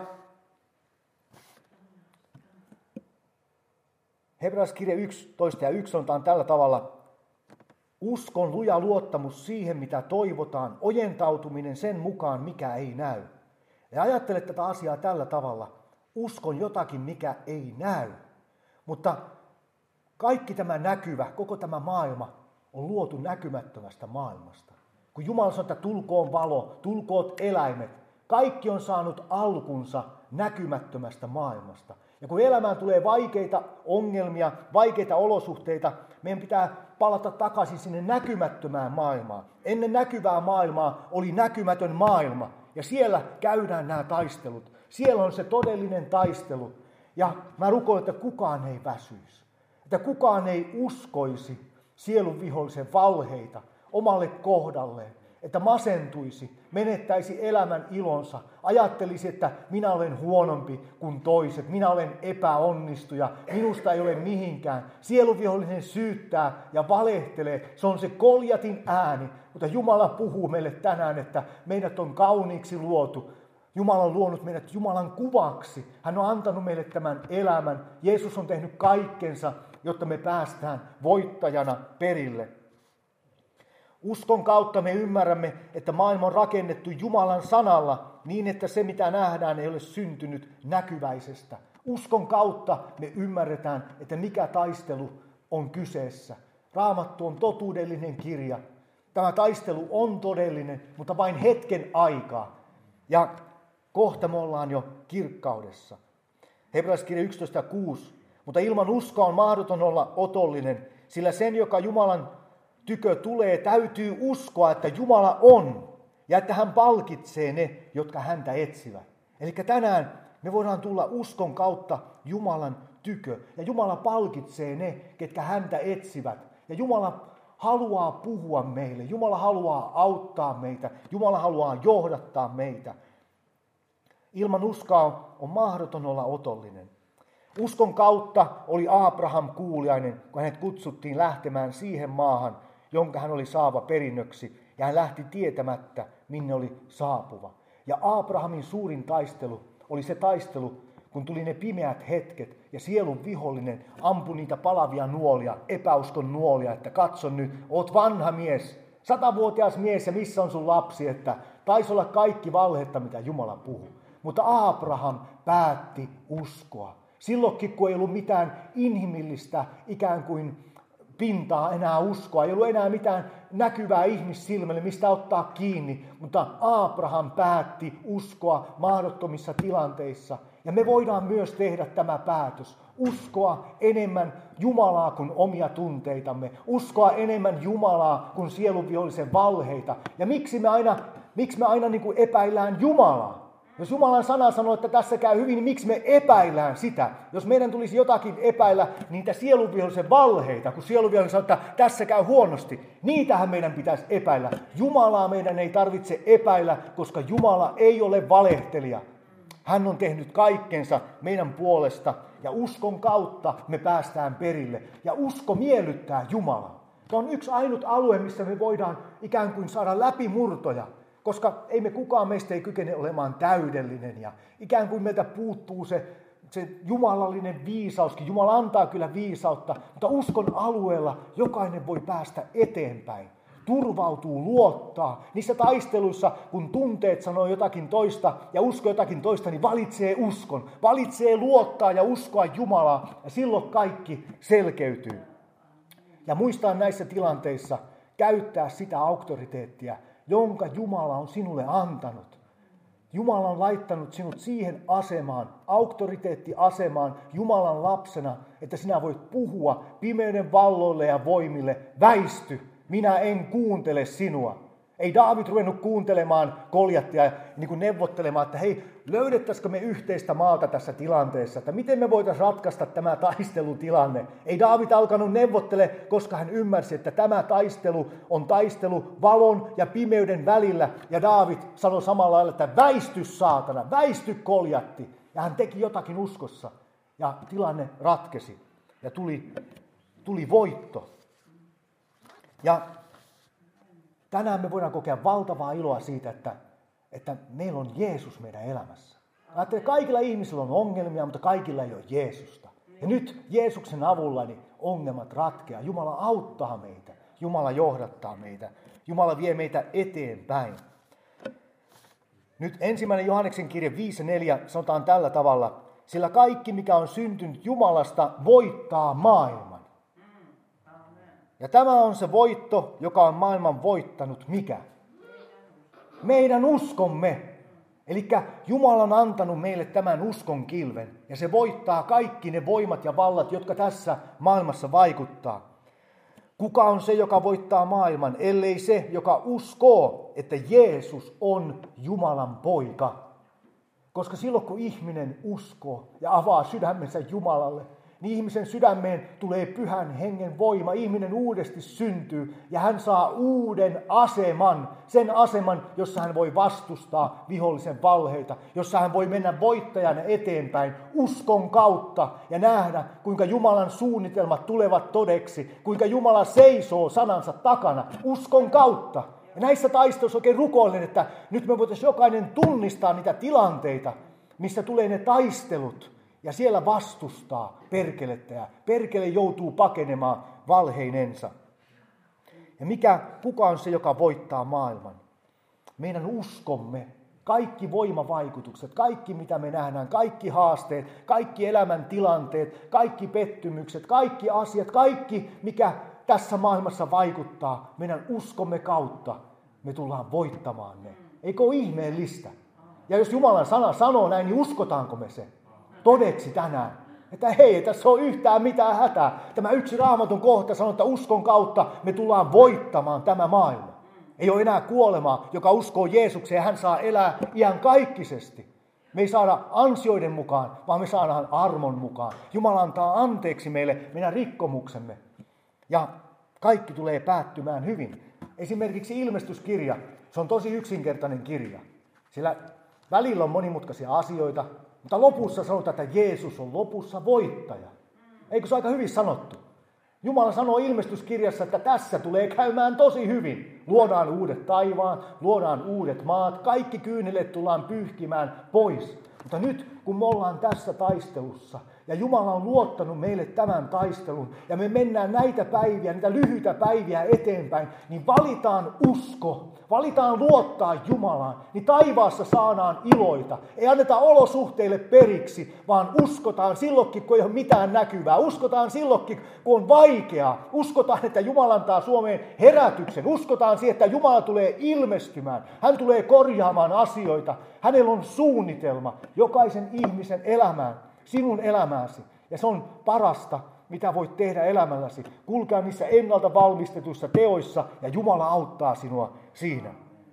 Hebrealaiskirja 11:1 sanotaan tällä tavalla. Uskon luja luottamus siihen, mitä toivotaan, ojentautuminen sen mukaan, mikä ei näy. Ja ajattele tätä asiaa tällä tavalla. Uskon jotakin, mikä ei näy. Mutta kaikki tämä näkyvä, koko tämä maailma on luotu näkymättömästä maailmasta. Kun Jumala sanoo, että tulkoon valo, tulkoot eläimet, kaikki on saanut alkunsa näkymättömästä maailmasta. Ja kun elämään tulee vaikeita ongelmia, vaikeita olosuhteita, meidän pitää palata takaisin sinne näkymättömään maailmaan. Ennen näkyvää maailmaa oli näkymätön maailma. Ja siellä käydään nämä taistelut. Siellä on se todellinen taistelu. Ja mä rukoilen, että kukaan ei väsyisi. Että kukaan ei uskoisi sielun vihollisen valheita omalle kohdalleen. Että masentuisi, menettäisi elämän ilonsa, ajattelisi, että minä olen huonompi kuin toiset, minä olen epäonnistuja, minusta ei ole mihinkään. Sieluvihollinen syyttää ja valehtelee, se on se Goljatin ääni, mutta Jumala puhuu meille tänään, että meidät on kauniiksi luotu. Jumala on luonut meidät Jumalan kuvaksi, hän on antanut meille tämän elämän. Jeesus on tehnyt kaikkensa, jotta me päästään voittajana perille. Uskon kautta me ymmärrämme, että maailma on rakennettu Jumalan sanalla niin, että se mitä nähdään ei ole syntynyt näkyväisestä. Uskon kautta me ymmärretään, että mikä taistelu on kyseessä. Raamattu on totuudellinen kirja. Tämä taistelu on todellinen, mutta vain hetken aikaa. Ja kohta me ollaan jo kirkkaudessa. Hebrealaiskirja 11:6. Mutta ilman uskoa on mahdoton olla otollinen, sillä sen, joka Jumalan tykö tulee, täytyy uskoa, että Jumala on ja että hän palkitsee ne, jotka häntä etsivät. Eli tänään me voidaan tulla uskon kautta Jumalan tykö ja Jumala palkitsee ne, ketkä häntä etsivät. Ja Jumala haluaa puhua meille, Jumala haluaa auttaa meitä, Jumala haluaa johdattaa meitä. Ilman uskoa on mahdoton olla otollinen. Uskon kautta oli Abraham kuuliainen, kun hänet kutsuttiin lähtemään siihen maahan, jonka hän oli saava perinnöksi, ja hän lähti tietämättä, minne oli saapuva. Ja Abrahamin suurin taistelu oli se taistelu, kun tuli ne pimeät hetket ja sielun vihollinen ampui niitä palavia nuolia, epäuskon nuolia, että katso nyt, oot vanha mies, 100-vuotias mies ja missä on sun lapsi, että taisi olla kaikki valhetta, mitä Jumala puhuu. Mutta Abraham päätti uskoa. Silloinkin, kun ei ollut mitään inhimillistä ikään kuin pintaa enää uskoa, ei ollut enää mitään näkyvää ihmissilmälle, mistä ottaa kiinni, mutta Abraham päätti uskoa mahdottomissa tilanteissa. Ja me voidaan myös tehdä tämä päätös, uskoa enemmän Jumalaa kuin omia tunteitamme, uskoa enemmän Jumalaa kuin sielunvihollisen valheita. Ja miksi me aina niin kuin epäillään Jumalaa? Jos Jumalan sana sanoo, että tässä käy hyvin, niin miksi me epäillään sitä? Jos meidän tulisi jotakin epäillä niitä sielunvihollisen valheita, kun sielunvihollinen sanoo, että tässä käy huonosti, niitähän meidän pitäisi epäillä. Jumalaa meidän ei tarvitse epäillä, koska Jumala ei ole valehtelija. Hän on tehnyt kaikkensa meidän puolesta ja uskon kautta me päästään perille. Ja usko miellyttää Jumalaa. Tämä on yksi ainut alue, missä me voidaan ikään kuin saada läpimurtoja. Koska ei me kukaan meistä ei kykene olemaan täydellinen ja ikään kuin meiltä puuttuu se jumalallinen viisauskin. Jumala antaa kyllä viisautta, mutta uskon alueella jokainen voi päästä eteenpäin. Turvautuu, luottaa. Niissä taisteluissa, kun tunteet sanoo jotakin toista ja usko jotakin toista, niin valitsee uskon. Valitsee luottaa ja uskoa Jumalaa ja silloin kaikki selkeytyy. Ja muistaa näissä tilanteissa käyttää sitä auktoriteettia, jonka Jumala on sinulle antanut. Jumala on laittanut sinut siihen asemaan, auktoriteettiasemaan Jumalan lapsena, että sinä voit puhua pimeyden valloille ja voimille, väisty, minä en kuuntele sinua. Ei Daavid ruvennut kuuntelemaan Goljattia niin kuin neuvottelemaan, että hei, löydettäisikö me yhteistä maalta tässä tilanteessa, että miten me voitaisiin ratkaista tämä taistelutilanne. Ei Daavid alkanut neuvottele, koska hän ymmärsi, että tämä taistelu on taistelu valon ja pimeyden välillä. Ja Daavid sanoi samalla lailla, että väisty saatana, väisty Goljatti. Ja hän teki jotakin uskossa ja tilanne ratkesi ja tuli voitto. Ja tänään me voidaan kokea valtavaa iloa siitä, että meillä on Jeesus meidän elämässä. Ajattelin, että kaikilla ihmisillä on ongelmia, mutta kaikilla ei ole Jeesusta. Ja nyt Jeesuksen avulla niin ongelmat ratkeaa. Jumala auttaa meitä. Jumala johdattaa meitä. Jumala vie meitä eteenpäin. Nyt 1. Johanneksen kirje 5:4 sanotaan tällä tavalla. Sillä kaikki, mikä on syntynyt Jumalasta, voittaa maailman. Ja tämä on se voitto, joka on maailman voittanut. Mikä? Meidän uskomme. Eli Jumala on antanut meille tämän uskon kilven. Ja se voittaa kaikki ne voimat ja vallat, jotka tässä maailmassa vaikuttaa. Kuka on se, joka voittaa maailman, ellei se, joka uskoo, että Jeesus on Jumalan poika. Koska silloin, kun ihminen uskoo ja avaa sydämensä Jumalalle, niin ihmisen sydämeen tulee pyhän hengen voima. Ihminen uudesti syntyy ja hän saa uuden aseman. Sen aseman, jossa hän voi vastustaa vihollisen valheita. Jossa hän voi mennä voittajana eteenpäin uskon kautta ja nähdä, kuinka Jumalan suunnitelmat tulevat todeksi. Kuinka Jumala seisoo sanansa takana uskon kautta. Ja näissä taisteluissa oikein rukoilen, että nyt me voitaisiin jokainen tunnistaa niitä tilanteita, missä tulee ne taistelut. Ja siellä vastustaa perkelettä ja perkele joutuu pakenemaan valheinensa. Ja kuka on se, joka voittaa maailman? Meidän uskomme, kaikki voimavaikutukset, kaikki mitä me nähdään, kaikki haasteet, kaikki elämäntilanteet, kaikki pettymykset, kaikki asiat, kaikki mikä tässä maailmassa vaikuttaa, meidän uskomme kautta me tullaan voittamaan ne. Eikö ole ihmeellistä? Ja jos Jumalan sana sanoo näin, niin uskotaanko me se? Todeksi tänään, että hei, ei tässä ole yhtään mitään hätää. Tämä yksi Raamatun kohta sanoo, että uskon kautta me tullaan voittamaan tämä maailma. Ei ole enää kuolemaa, joka uskoo Jeesukseen ja hän saa elää iankaikkisesti. Me ei saada ansioiden mukaan, vaan me saadaan armon mukaan. Jumala antaa anteeksi meille meidän rikkomuksemme. Ja kaikki tulee päättymään hyvin. Esimerkiksi ilmestyskirja, se on tosi yksinkertainen kirja. Sillä välillä on monimutkaisia asioita, mutta lopussa sanotaan, että Jeesus on lopussa voittaja. Eikö se aika hyvin sanottu? Jumala sanoo ilmestyskirjassa, että tässä tulee käymään tosi hyvin. Luodaan uudet taivaan, luodaan uudet maat, kaikki kyynelet tullaan pyyhkimään pois. Mutta nyt kun me ollaan tässä taistelussa. Ja Jumala on luottanut meille tämän taistelun. Ja me mennään näitä päiviä, niitä lyhyitä päiviä eteenpäin. Niin valitaan usko. Valitaan luottaa Jumalaan. Niin taivaassa saadaan iloita. Ei anneta olosuhteille periksi, vaan uskotaan silloinkin, kun ei ole mitään näkyvää. Uskotaan silloinkin, kun on vaikeaa. Uskotaan, että Jumala antaa Suomeen herätyksen. Uskotaan siihen, että Jumala tulee ilmestymään. Hän tulee korjaamaan asioita. Hänellä on suunnitelma jokaisen ihmisen elämään. Sinun elämääsi. Ja se on parasta, mitä voit tehdä elämälläsi. Kulkea niissä ennalta valmistetuissa teoissa ja Jumala auttaa sinua siinä.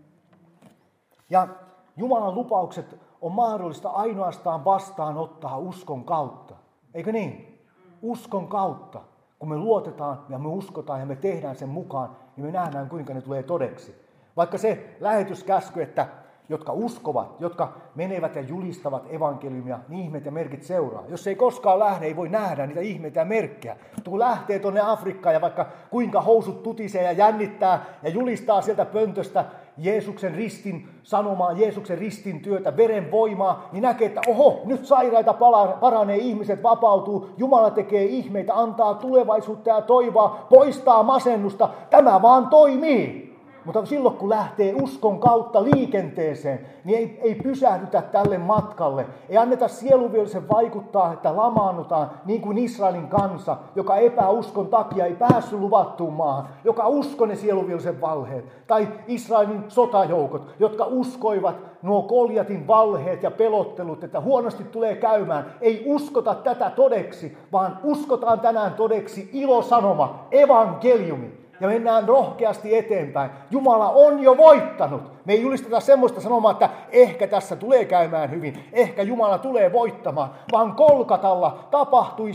Ja Jumalan lupaukset on mahdollista ainoastaan vastaanottaa uskon kautta. Eikö niin? Uskon kautta. Kun me luotetaan ja me uskotaan ja me tehdään sen mukaan, niin me nähdään kuinka ne tulee todeksi. Vaikka se lähetyskäsky, että jotka uskovat, jotka menevät ja julistavat evankeliumia, niin ihmeet ja merkit seuraa. Jos ei koskaan lähde, ei voi nähdä niitä ihmeitä ja merkkejä. Mutta kun lähtee tuonne Afrikkaan ja vaikka kuinka housut tutisee ja jännittää ja julistaa sieltä pöntöstä Jeesuksen ristin sanomaa, Jeesuksen ristin työtä, veren voimaa, niin näkee, että oho, nyt sairaita paranee, ihmiset vapautuu, Jumala tekee ihmeitä, antaa tulevaisuutta ja toivoa, poistaa masennusta. Tämä vaan toimii. Mutta silloin kun lähtee uskon kautta liikenteeseen, niin ei pysähdytä tälle matkalle. Ei anneta sieluvihollisen vaikuttaa, että lamaannutaan niin kuin Israelin kansa, joka epäuskon takia ei päässyt luvattuun maahan, joka uskoi ne sieluvihollisen valheet. Tai Israelin sotajoukot, jotka uskoivat nuo Goljatin valheet ja pelottelut, että huonosti tulee käymään. Ei uskota tätä todeksi, vaan uskotaan tänään todeksi ilosanoma, evankeliumi. Ja mennään rohkeasti eteenpäin. Jumala on jo voittanut. Me ei julisteta semmoista sanomaa, että ehkä tässä tulee käymään hyvin. Ehkä Jumala tulee voittamaan. Vaan Kolkatalla tapahtui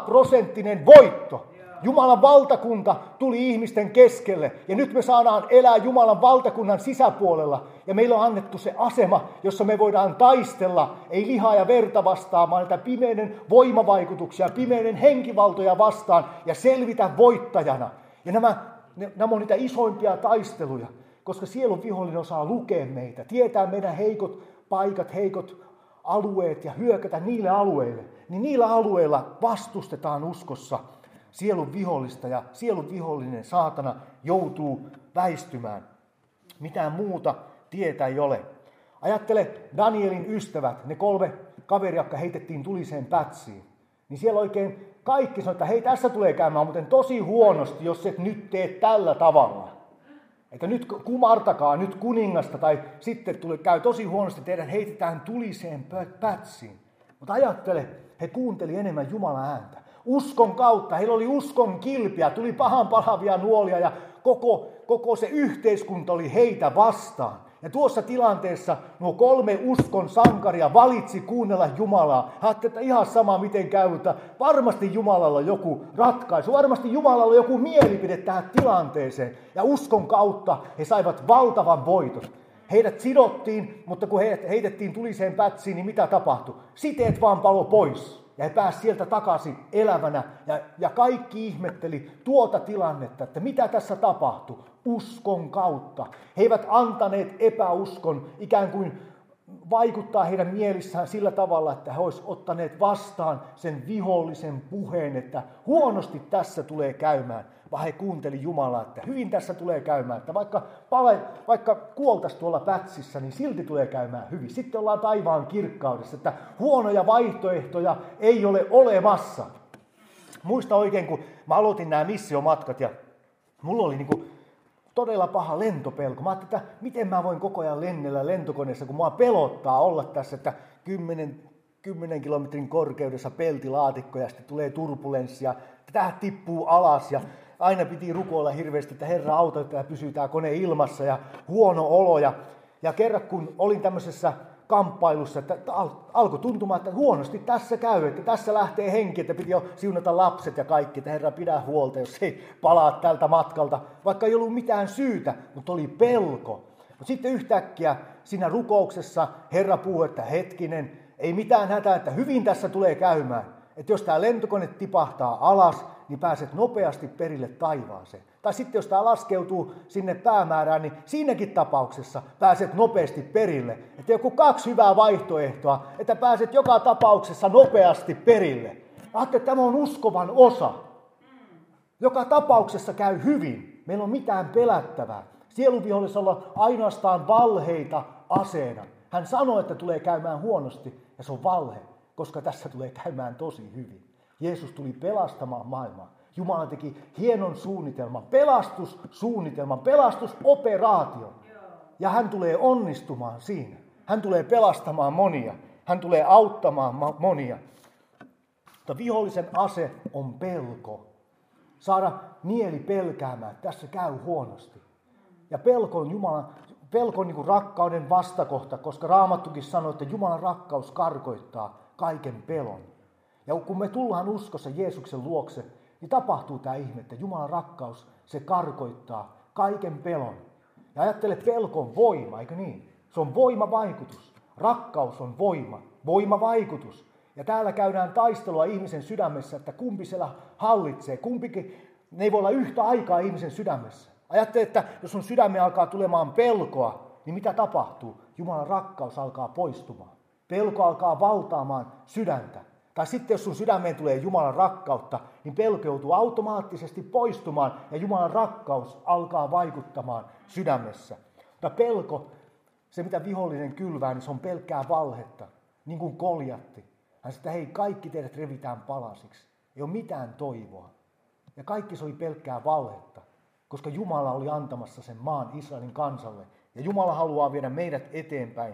100% voitto. Jumalan valtakunta tuli ihmisten keskelle. Ja nyt me saadaan elää Jumalan valtakunnan sisäpuolella. Ja meillä on annettu se asema, jossa me voidaan taistella. Ei lihaa ja verta vastaan, vaan näitä pimeiden voimavaikutuksia, pimeiden henkivaltoja vastaan. Ja selvitä voittajana. Ja nämä on niitä isoimpia taisteluja, koska sielun vihollinen osaa lukea meitä, tietää meidän heikot paikat, heikot alueet ja hyökätä niille alueille. Niin niillä alueilla vastustetaan uskossa sielun vihollista ja sielun vihollinen saatana joutuu väistymään. Mitään muuta tietä ei ole. Ajattele Danielin ystävät, ne 3 kaveria, jotka heitettiin tuliseen pätsiin. Niin siellä oikein kaikki sanoo, että hei, tässä tulee käymään muuten tosi huonosti, jos et nyt tee tällä tavalla. Eikä nyt kumartakaa nyt kuningasta tai sitten käy tosi huonosti, teidän heitetään tuliseen pätsiin. Mutta ajattele, he kuunteli enemmän Jumalan ääntä. Uskon kautta, heillä oli uskon kilpiä, tuli pahan palavia nuolia ja koko se yhteiskunta oli heitä vastaan. Ja tuossa tilanteessa nuo 3 uskon sankaria valitsi kuunnella Jumalaa. Ajattelin, että ihan sama miten käy, mutta varmasti Jumalalla on joku ratkaisu. Varmasti Jumalalla on joku mielipide tähän tilanteeseen. Ja uskon kautta he saivat valtavan voiton. Heidät sidottiin, mutta kun heidät heitettiin tuliseen pätsiin, niin mitä tapahtui? Siteet vaan palo pois. Ja he pääsivät sieltä takaisin elävänä. Ja kaikki ihmetteli tuota tilannetta, että mitä tässä tapahtui. Uskon kautta. He eivät antaneet epäuskon ikään kuin vaikuttaa heidän mielissään sillä tavalla, että he olisivat ottaneet vastaan sen vihollisen puheen, että huonosti tässä tulee käymään. Vaan he kuunteli Jumalaa, että hyvin tässä tulee käymään. Että vaikka kuoltaisiin tuolla pätsissä, niin silti tulee käymään hyvin. Sitten ollaan taivaan kirkkaudessa, että huonoja vaihtoehtoja ei ole olemassa. Muista oikein, kun mä aloitin nämä missiomatkat ja mulla oli todella paha lentopelko. Mä ajattelin, että miten mä voin koko ajan lennellä lentokoneessa, kun mua pelottaa olla tässä, että 10 kilometrin korkeudessa peltilaatikko ja sitten tulee turbulenssia. Tähän tippuu alas ja aina piti rukoilla hirveästi, että Herra auta, että pysyy tämä kone ilmassa ja huono olo. Ja kerran kun olin tämmöisessä kamppailussa, että alkoi tuntumaan, että huonosti tässä käy, että tässä lähtee henki, että piti jo siunata lapset ja kaikki, että Herra pidä huolta, jos ei palaa tältä matkalta, vaikka ei ollut mitään syytä, mutta oli pelko. Mutta sitten yhtäkkiä siinä rukouksessa Herra puhui, että hetkinen, ei mitään hätää, että hyvin tässä tulee käymään. Että jos tämä lentokone tipahtaa alas, niin pääset nopeasti perille taivaaseen. Tai sitten jos tämä laskeutuu sinne päämäärään, niin siinäkin tapauksessa pääset nopeasti perille. Että joku 2 hyvää vaihtoehtoa, että pääset joka tapauksessa nopeasti perille. Ajattelin, että tämä on uskovan osa. Joka tapauksessa käy hyvin. Meillä on mitään pelättävää. Sieluvihollisella on ainoastaan valheita aseena. Hän sanoo, että tulee käymään huonosti, ja se on valhe, koska tässä tulee käymään tosi hyvin. Jeesus tuli pelastamaan maailmaa. Jumala teki hienon suunnitelman, pelastussuunnitelman, pelastusoperaation. Ja hän tulee onnistumaan siinä. Hän tulee pelastamaan monia. Hän tulee auttamaan monia. Mutta vihollisen ase on pelko. Saada mieli pelkäämään, että tässä käy huonosti. Ja pelko on niin kuin rakkauden vastakohta, koska Raamattukin sanoo, että Jumalan rakkaus karkoittaa kaiken pelon. Ja kun me tullaan uskossa Jeesuksen luokse, niin tapahtuu tämä ihme, että Jumalan rakkaus, se karkoittaa kaiken pelon. Ja ajattele, pelko on voima, eikö niin? Se on voimavaikutus. Rakkaus on voimavaikutus. Ja täällä käydään taistelua ihmisen sydämessä, että kumpi siellä hallitsee. Kumpikin, ne ei voi olla yhtä aikaa ihmisen sydämessä. Ajattele, että jos sun sydämme alkaa tulemaan pelkoa, niin mitä tapahtuu? Jumalan rakkaus alkaa poistumaan. Pelko alkaa valtaamaan sydäntä. Tai sitten jos sun sydämeen tulee Jumalan rakkautta, niin pelko joutuu automaattisesti poistumaan ja Jumalan rakkaus alkaa vaikuttamaan sydämessä. Mutta pelko, se mitä vihollinen kylvää, niin se on pelkkää valhetta, niin kuin Koljatti. Hän sanoi, että hei, kaikki teidät revitään palasiksi. Ei ole mitään toivoa. Ja kaikki se oli pelkkää valhetta, koska Jumala oli antamassa sen maan Israelin kansalle. Ja Jumala haluaa viedä meidät eteenpäin.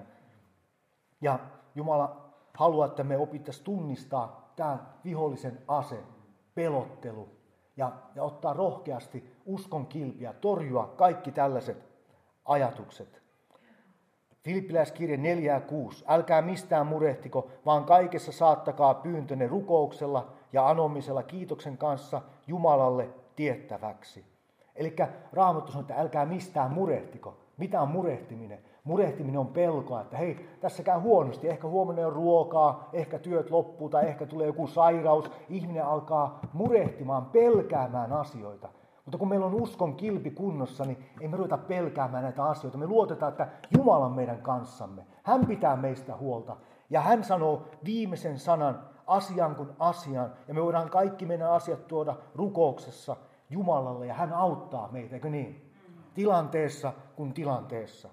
Ja Jumala haluaa, että me opittaisiin tunnistaa tämä vihollisen ase, pelottelu. Ja ottaa rohkeasti uskon kilpiä, torjua kaikki tällaiset ajatukset. Filippiläiskirje 4:6. Älkää mistään murehtiko, vaan kaikessa saattakaa pyyntönne rukouksella ja anomisella kiitoksen kanssa Jumalalle tiettäväksi. Eli Raamattu sanoo, että älkää mistään murehtiko. Mitä on murehtiminen? Murehtiminen on pelkoa, että hei, tässä käy huonosti. Ehkä huomenna on ruokaa, ehkä työt loppuu tai ehkä tulee joku sairaus. Ihminen alkaa murehtimaan, pelkäämään asioita. Mutta kun meillä on uskon kilpi kunnossa, niin ei me ruveta pelkäämään näitä asioita. Me luotetaan, että Jumala on meidän kanssamme. Hän pitää meistä huolta. Ja hän sanoo viimeisen sanan asian kuin asian. Ja me voidaan kaikki meidän asiat tuoda rukouksessa Jumalalle. Ja hän auttaa meitä, eikö niin? Tilanteessa kuin tilanteessa.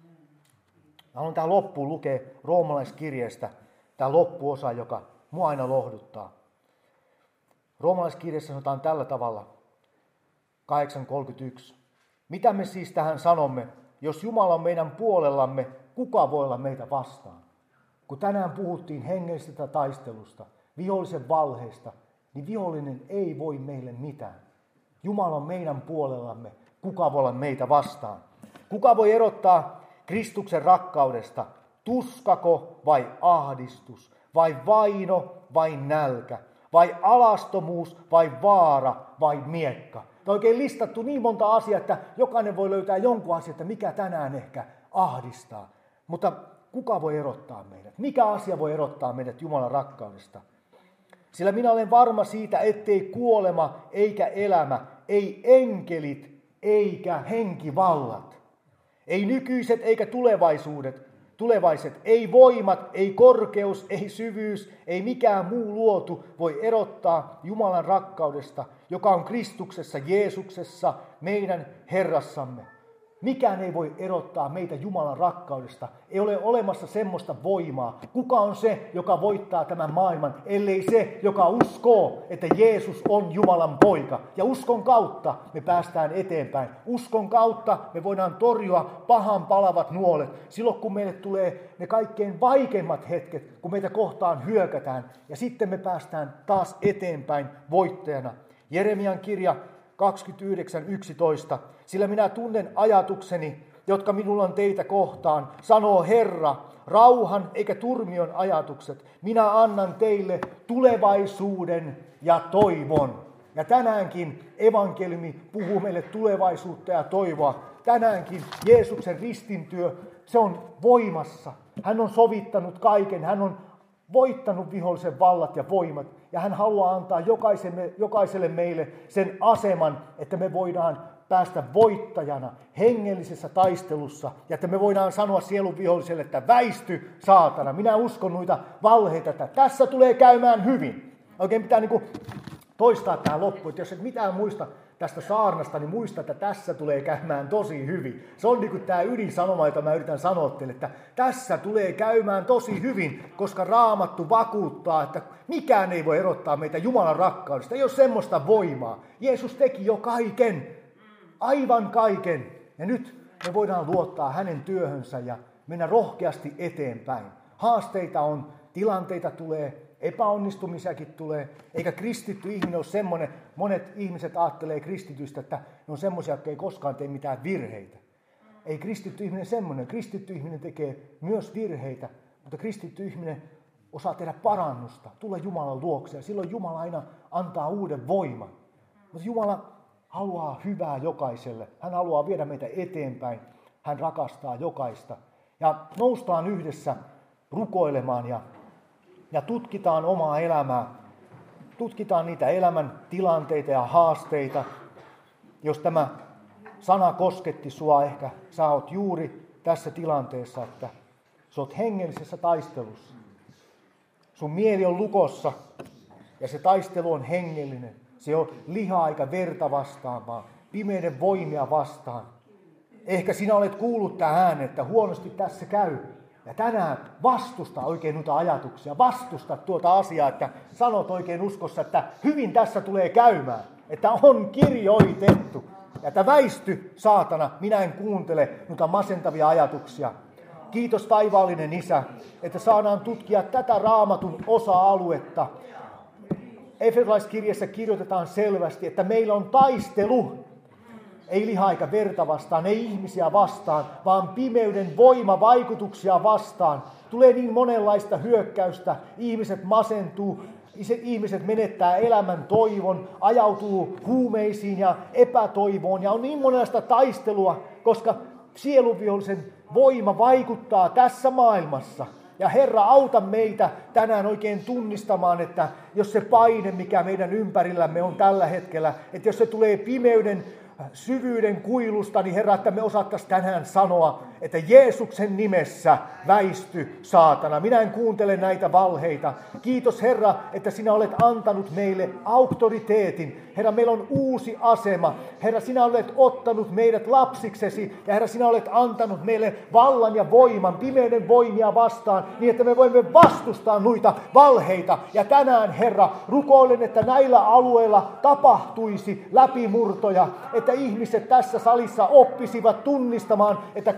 Haluan tähän loppuun lukea roomalaiskirjeestä tämä loppuosa, joka mua aina lohduttaa. Roomalaiskirjeessä sanotaan tällä tavalla. 8.31. Mitä me siis tähän sanomme? Jos Jumala on meidän puolellamme, kuka voi olla meitä vastaan? Kun tänään puhuttiin hengellisestä taistelusta, vihollisen valheista, niin vihollinen ei voi meille mitään. Jumala on meidän puolellamme, kuka voi olla meitä vastaan? Kuka voi erottaa Kristuksen rakkaudesta? Tuskako vai ahdistus? Vai vaino vai nälkä? Vai alastomuus vai vaara vai miekka? Tämä on oikein listattu niin monta asiaa, että jokainen voi löytää jonkun asian, että mikä tänään ehkä ahdistaa. Mutta kuka voi erottaa meidät? Mikä asia voi erottaa meidät Jumalan rakkaudesta? Sillä minä olen varma siitä, ettei kuolema eikä elämä, ei enkelit eikä henkivallat, ei nykyiset eikä tulevaiset, ei voimat, ei korkeus, ei syvyys, ei mikään muu luotu voi erottaa Jumalan rakkaudesta, joka on Kristuksessa, Jeesuksessa, meidän Herrassamme. Mikään ei voi erottaa meitä Jumalan rakkaudesta. Ei ole olemassa semmoista voimaa. Kuka on se, joka voittaa tämän maailman, ellei se, joka uskoo, että Jeesus on Jumalan poika. Ja uskon kautta me päästään eteenpäin. Uskon kautta me voidaan torjua pahan palavat nuolet. Silloin kun meille tulee ne kaikkein vaikeimmat hetket, kun meitä kohtaan hyökätään. Ja sitten me päästään taas eteenpäin voittajana. Jeremian kirja 29.11. Sillä minä tunnen ajatukseni, jotka minulla on teitä kohtaan, sanoo Herra, rauhan eikä turmion ajatukset. Minä annan teille tulevaisuuden ja toivon. Ja tänäänkin evankeliumi puhuu meille tulevaisuutta ja toivoa. Tänäänkin Jeesuksen ristintyö, se on voimassa. Hän on sovittanut kaiken, hän on voittanut vihollisen vallat ja voimat. Ja hän haluaa antaa jokaiselle meille sen aseman, että me voidaan päästä voittajana hengellisessä taistelussa. Ja että me voidaan sanoa sielun viholliselle, että väisty saatana. Minä uskon noita valheita, että tässä tulee käymään hyvin. Oikein pitää toistaa tähän loppuun, että jos et mitään muista tästä saarnasta, niin muista, että tässä tulee käymään tosi hyvin. Se on tämä ydinsanoma, jota mä yritän sanoa teille, että tässä tulee käymään tosi hyvin, koska Raamattu vakuuttaa, että mikään ei voi erottaa meitä Jumalan rakkaudesta. Ei ole semmoista voimaa. Jeesus teki jo kaiken, aivan kaiken. Ja nyt me voidaan luottaa hänen työhönsä ja mennä rohkeasti eteenpäin. Haasteita on, tilanteita tulee, epäonnistumisiakin tulee, eikä kristitty ihminen ole semmoinen, monet ihmiset ajattelee kristitystä, että ne on semmoisia, jotka ei koskaan tee mitään virheitä. Ei kristitty ihminen semmoinen, kristitty ihminen tekee myös virheitä, mutta kristitty ihminen osaa tehdä parannusta, tulla Jumalan luokse ja silloin Jumala aina antaa uuden voiman. Mutta Jumala haluaa hyvää jokaiselle, hän haluaa viedä meitä eteenpäin, hän rakastaa jokaista. Ja noustaan yhdessä rukoilemaan ja tutkitaan omaa elämää. Tutkitaan niitä elämän tilanteita ja haasteita. Jos tämä sana kosketti sua, ehkä sä oot juuri tässä tilanteessa, että sä oot hengellisessä taistelussa. Sun mieli on lukossa ja se taistelu on hengellinen. Se on lihaa eikä verta vastaan, vaan pimeyden voimia vastaan. Ehkä sinä olet kuullut tämän äänen, että huonosti tässä käy. Ja tänään vastusta oikein noita ajatuksia, vastusta tuota asiaa, että sanot oikein uskossa, että hyvin tässä tulee käymään, että on kirjoitettu. Ja että väisty, saatana, minä en kuuntele noita masentavia ajatuksia. Kiitos taivaallinen Isä, että saadaan tutkia tätä Raamatun osa-aluetta. Efesolaiskirjassa kirjoitetaan selvästi, että meillä on taistelu. Ei lihaa eikä verta vastaan, ei ihmisiä vastaan, vaan pimeyden voimavaikutuksia vastaan. Tulee niin monenlaista hyökkäystä, ihmiset masentuu, ihmiset menettää elämän toivon, ajautuu huumeisiin ja epätoivoon. Ja on niin monenlaista taistelua, koska sielunvihollisen voima vaikuttaa tässä maailmassa. Ja Herra, auta meitä tänään oikein tunnistamaan, että jos se paine, mikä meidän ympärillämme on tällä hetkellä, että jos se tulee pimeyden syvyyden kuilusta, niin Herra, että me osattaisiin tänään sanoa, että Jeesuksen nimessä väisty, saatana. Minä en kuuntele näitä valheita. Kiitos Herra, että sinä olet antanut meille auktoriteetin. Herra, meillä on uusi asema. Herra, sinä olet ottanut meidät lapsiksesi ja Herra, sinä olet antanut meille vallan ja voiman, pimeyden voimia vastaan, niin että me voimme vastustaa noita valheita. Ja tänään Herra, rukoilen, että näillä alueilla tapahtuisi läpimurtoja, että ihmiset tässä salissa oppisivat tunnistamaan, että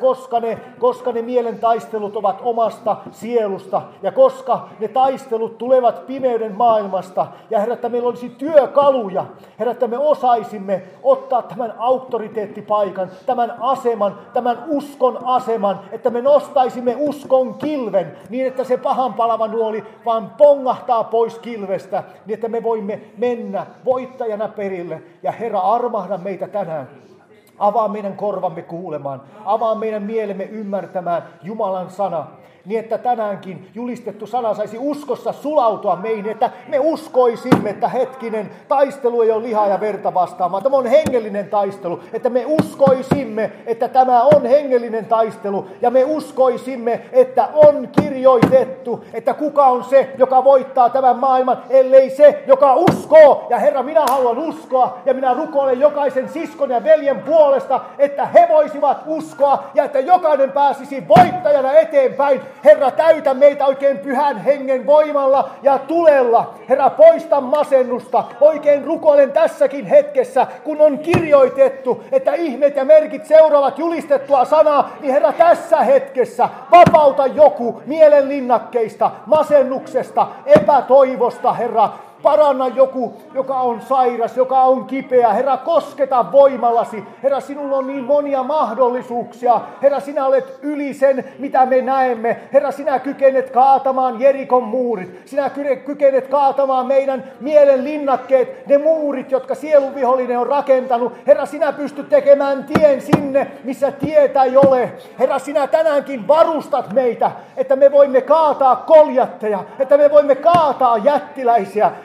koska ne mielen taistelut ovat omasta sielusta ja koska ne taistelut tulevat pimeyden maailmasta ja Herra, että meillä olisi työkaluja, Herra, että me osaisimme ottaa tämän auktoriteettipaikan, tämän aseman, tämän uskon aseman, että me nostaisimme uskon kilven niin, että se pahan palava nuoli vaan pongahtaa pois kilvestä, niin että me voimme mennä voittajana perille. Ja Herra, armahda meitä tänään. Avaa meidän korvamme kuulemaan. Avaa meidän mielemme ymmärtämään Jumalan sana. Niin, että tänäänkin julistettu sana saisi uskossa sulautua meihin, että me uskoisimme, että hetkinen taistelu ei ole lihaa ja verta vastaan, vaan tämä on hengellinen taistelu. Että me uskoisimme, että tämä on hengellinen taistelu ja me uskoisimme, että on kirjoitettu, että kuka on se, joka voittaa tämän maailman, ellei se, joka uskoo. Ja Herra, minä haluan uskoa ja minä rukoilen jokaisen siskon ja veljen puolesta, että he voisivat uskoa ja että jokainen pääsisi voittajana eteenpäin. Herra, täytä meitä oikein pyhän hengen voimalla ja tulella. Herra, poista masennusta. Oikein rukoilen tässäkin hetkessä, kun on kirjoitettu, että ihmeet ja merkit seuraavat julistettua sanaa, niin Herra, tässä hetkessä vapauta joku mielenlinnakkeista, masennuksesta, epätoivosta, Herra. Paranna joku, joka on sairas, joka on kipeä. Herra, kosketa voimallasi. Herra, sinulla on niin monia mahdollisuuksia. Herra, sinä olet yli sen, mitä me näemme. Herra, sinä kykenet kaatamaan Jerikon muurit. Sinä kykenet kaatamaan meidän mielen linnakkeet, ne muurit, jotka sielunvihollinen on rakentanut. Herra, sinä pystyt tekemään tien sinne, missä tietä ei ole. Herra, sinä tänäänkin varustat meitä, että me voimme kaataa koljatteja, että me voimme kaataa jättiläisiä,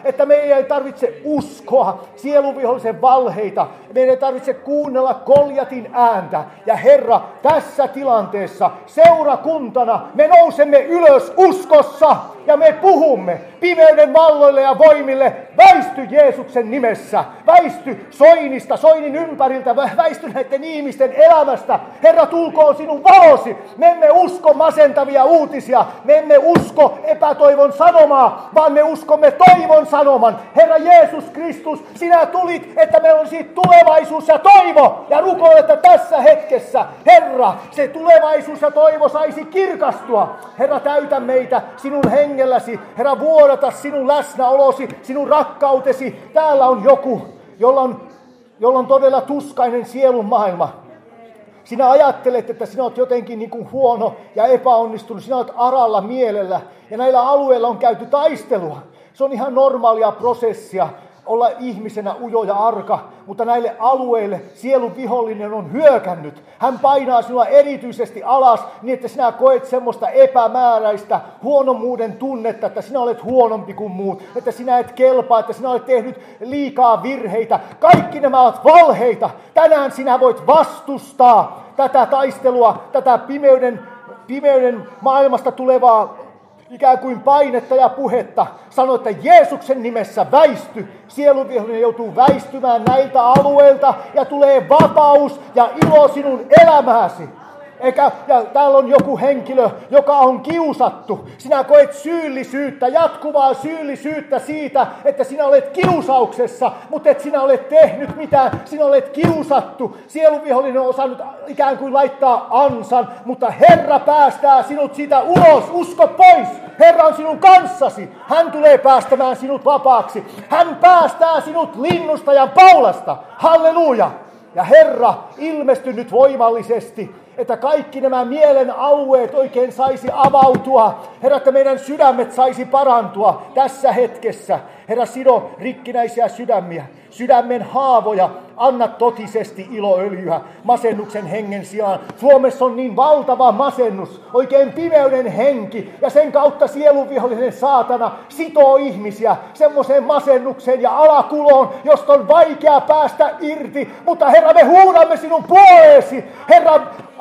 että meidän ei tarvitse uskoa sieluvihollisen valheita. Meidän ei tarvitse kuunnella Goljatin ääntä. Ja Herra, tässä tilanteessa seurakuntana me nousemme ylös uskossa ja me puhumme pimeyden valloille ja voimille, väisty Jeesuksen nimessä, väisty Soinista, Soinin ympäriltä, väisty näiden ihmisten elämästä. Herra, tulkoon sinun valosi. Me emme usko masentavia uutisia, me emme usko epätoivon sanomaa, vaan me uskomme toivon sanoman. Herra Jeesus Kristus, sinä tulit, että meillä olisi tulevaisuus ja toivo. Ja rukoile, että tässä hetkessä, Herra, se tulevaisuus ja toivo saisi kirkastua. Herra, täytä meitä sinun hengelläsi. Herra, vuodata sinun läsnäolosi, sinun rakkautesi. Täällä on joku, jolla on todella tuskainen sielun maailma. Sinä ajattelet, että sinä olet jotenkin niin kuin huono ja epäonnistunut. Sinä olet aralla mielellä ja näillä alueilla on käyty taistelua. Se on ihan normaalia prosessia olla ihmisenä ujo ja arka, mutta näille alueille sielun vihollinen on hyökännyt. Hän painaa sinua erityisesti alas niin, että sinä koet semmoista epämääräistä huonommuuden tunnetta, että sinä olet huonompi kuin muut, että sinä et kelpaa, että sinä olet tehnyt liikaa virheitä. Kaikki nämä ovat valheita. Tänään sinä voit vastustaa tätä taistelua, tätä pimeyden maailmasta tulevaa ikään kuin painetta ja puhetta. Sano, että Jeesuksen nimessä väisty. Sieluvihollinen joutuu väistymään näiltä alueilta ja tulee vapaus ja ilo sinun elämääsi. Ja täällä on joku henkilö, joka on kiusattu. Sinä koet syyllisyyttä, jatkuvaa syyllisyyttä siitä, että sinä olet kiusauksessa, mutta et sinä olet tehnyt mitään. Sinä olet kiusattu. Sieluvihollinen on osannut ikään kuin laittaa ansan, mutta Herra päästää sinut siitä ulos. Usko pois. Herra on sinun kanssasi. Hän tulee päästämään sinut vapaaksi. Hän päästää sinut linnusta ja paulasta. Halleluja. Ja Herra, ilmesty nyt voimallisesti, että kaikki nämä mielen alueet oikein saisi avautua. Herra, että meidän sydämet saisi parantua tässä hetkessä. Herra, sido rikkinäisiä sydämiä, sydämen haavoja. Anna totisesti iloöljyä masennuksen hengen sijaan. Suomessa on niin valtava masennus, oikein pimeyden henki. Ja sen kautta sielunvihollinen saatana sitoo ihmisiä semmoiseen masennukseen ja alakuloon, josta on vaikea päästä irti. Mutta Herra, me huudamme sinun puoleesi. Herra,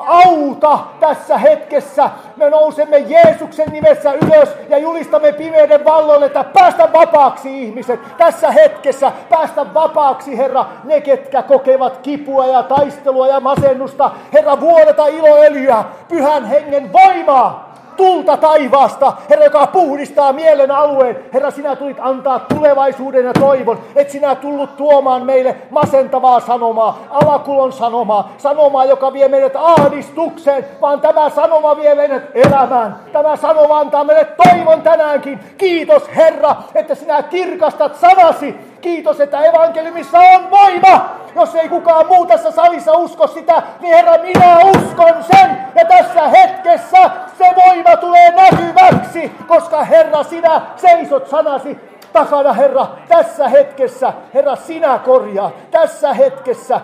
auta tässä hetkessä. Me nousemme Jeesuksen nimessä ylös ja julistamme pimeyden valloille, että päästä vapaaksi ihmiset. Tässä hetkessä päästä vapaaksi, Herra, ne ketkä kokevat kipua ja taistelua ja masennusta. Herra, vuodeta iloöljyä, pyhän hengen voimaa. Tulta taivaasta, Herra, joka puhdistaa mielen alueen. Herra, sinä tulit antaa tulevaisuuden ja toivon. Et sinä tullut tuomaan meille masentavaa sanomaa, alakulon sanomaa, joka vie meidät ahdistukseen, vaan tämä sanoma vie meidät elämään. Tämä sanoma antaa meille toivon tänäänkin. Kiitos, Herra, että sinä kirkastat sanasi. Kiitos, että evankeliumissa on voima. Jos ei kukaan muu tässä salissa usko sitä, niin Herra, minä uskon sen. Ja tässä hetkessä se voima tulee näkyväksi, koska Herra, sinä seisot sanasi takana, Herra. Tässä hetkessä, Herra, sinä korjaa. Tässä hetkessä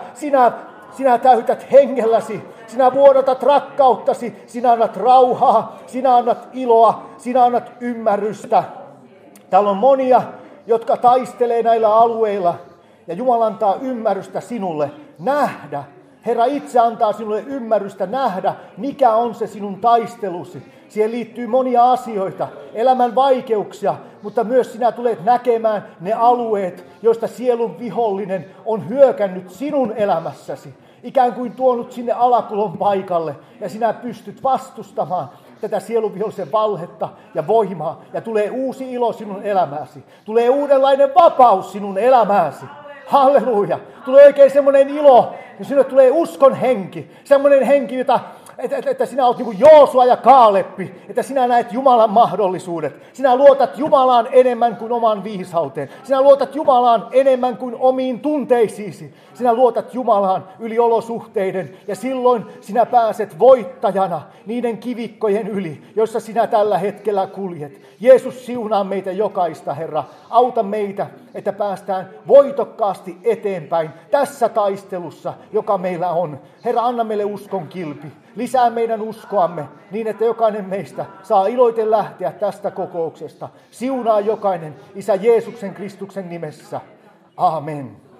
sinä täytät hengelläsi. Sinä vuodatat rakkauttasi. Sinä annat rauhaa. Sinä annat iloa. Sinä annat ymmärrystä. Täällä on monia, jotka taistelee näillä alueilla. Ja Jumala antaa ymmärrystä sinulle nähdä. Herra itse antaa sinulle ymmärrystä nähdä, mikä on se sinun taistelusi. Siihen liittyy monia asioita, elämän vaikeuksia, mutta myös sinä tulet näkemään ne alueet, joista sielun vihollinen on hyökännyt sinun elämässäsi. Ikään kuin tuonut sinne alakulon paikalle ja sinä pystyt vastustamaan tätä sielunvihollisen valhetta ja voimaa. Ja tulee uusi ilo sinun elämääsi. Tulee uudenlainen vapaus sinun elämääsi. Halleluja. Tulee oikein semmoinen ilo, ja sinulle tulee uskon henki. Semmoinen henki, että sinä olet niin kuin Joosua ja Kaaleppi, että sinä näet Jumalan mahdollisuudet. Sinä luotat Jumalaan enemmän kuin omaan viisauteen. Sinä luotat Jumalaan enemmän kuin omiin tunteisiisi. Sinä luotat Jumalaan yli olosuhteiden ja silloin sinä pääset voittajana niiden kivikkojen yli, joissa sinä tällä hetkellä kuljet. Jeesus, siunaa meitä jokaista, Herra. Auta meitä, että päästään voitokkaasti eteenpäin tässä taistelussa, joka meillä on. Herra, anna meille uskon kilpi. Lisää meidän uskoamme niin, että jokainen meistä saa iloiten lähteä tästä kokouksesta. Siunaa jokainen Isä Jeesuksen Kristuksen nimessä. Amen.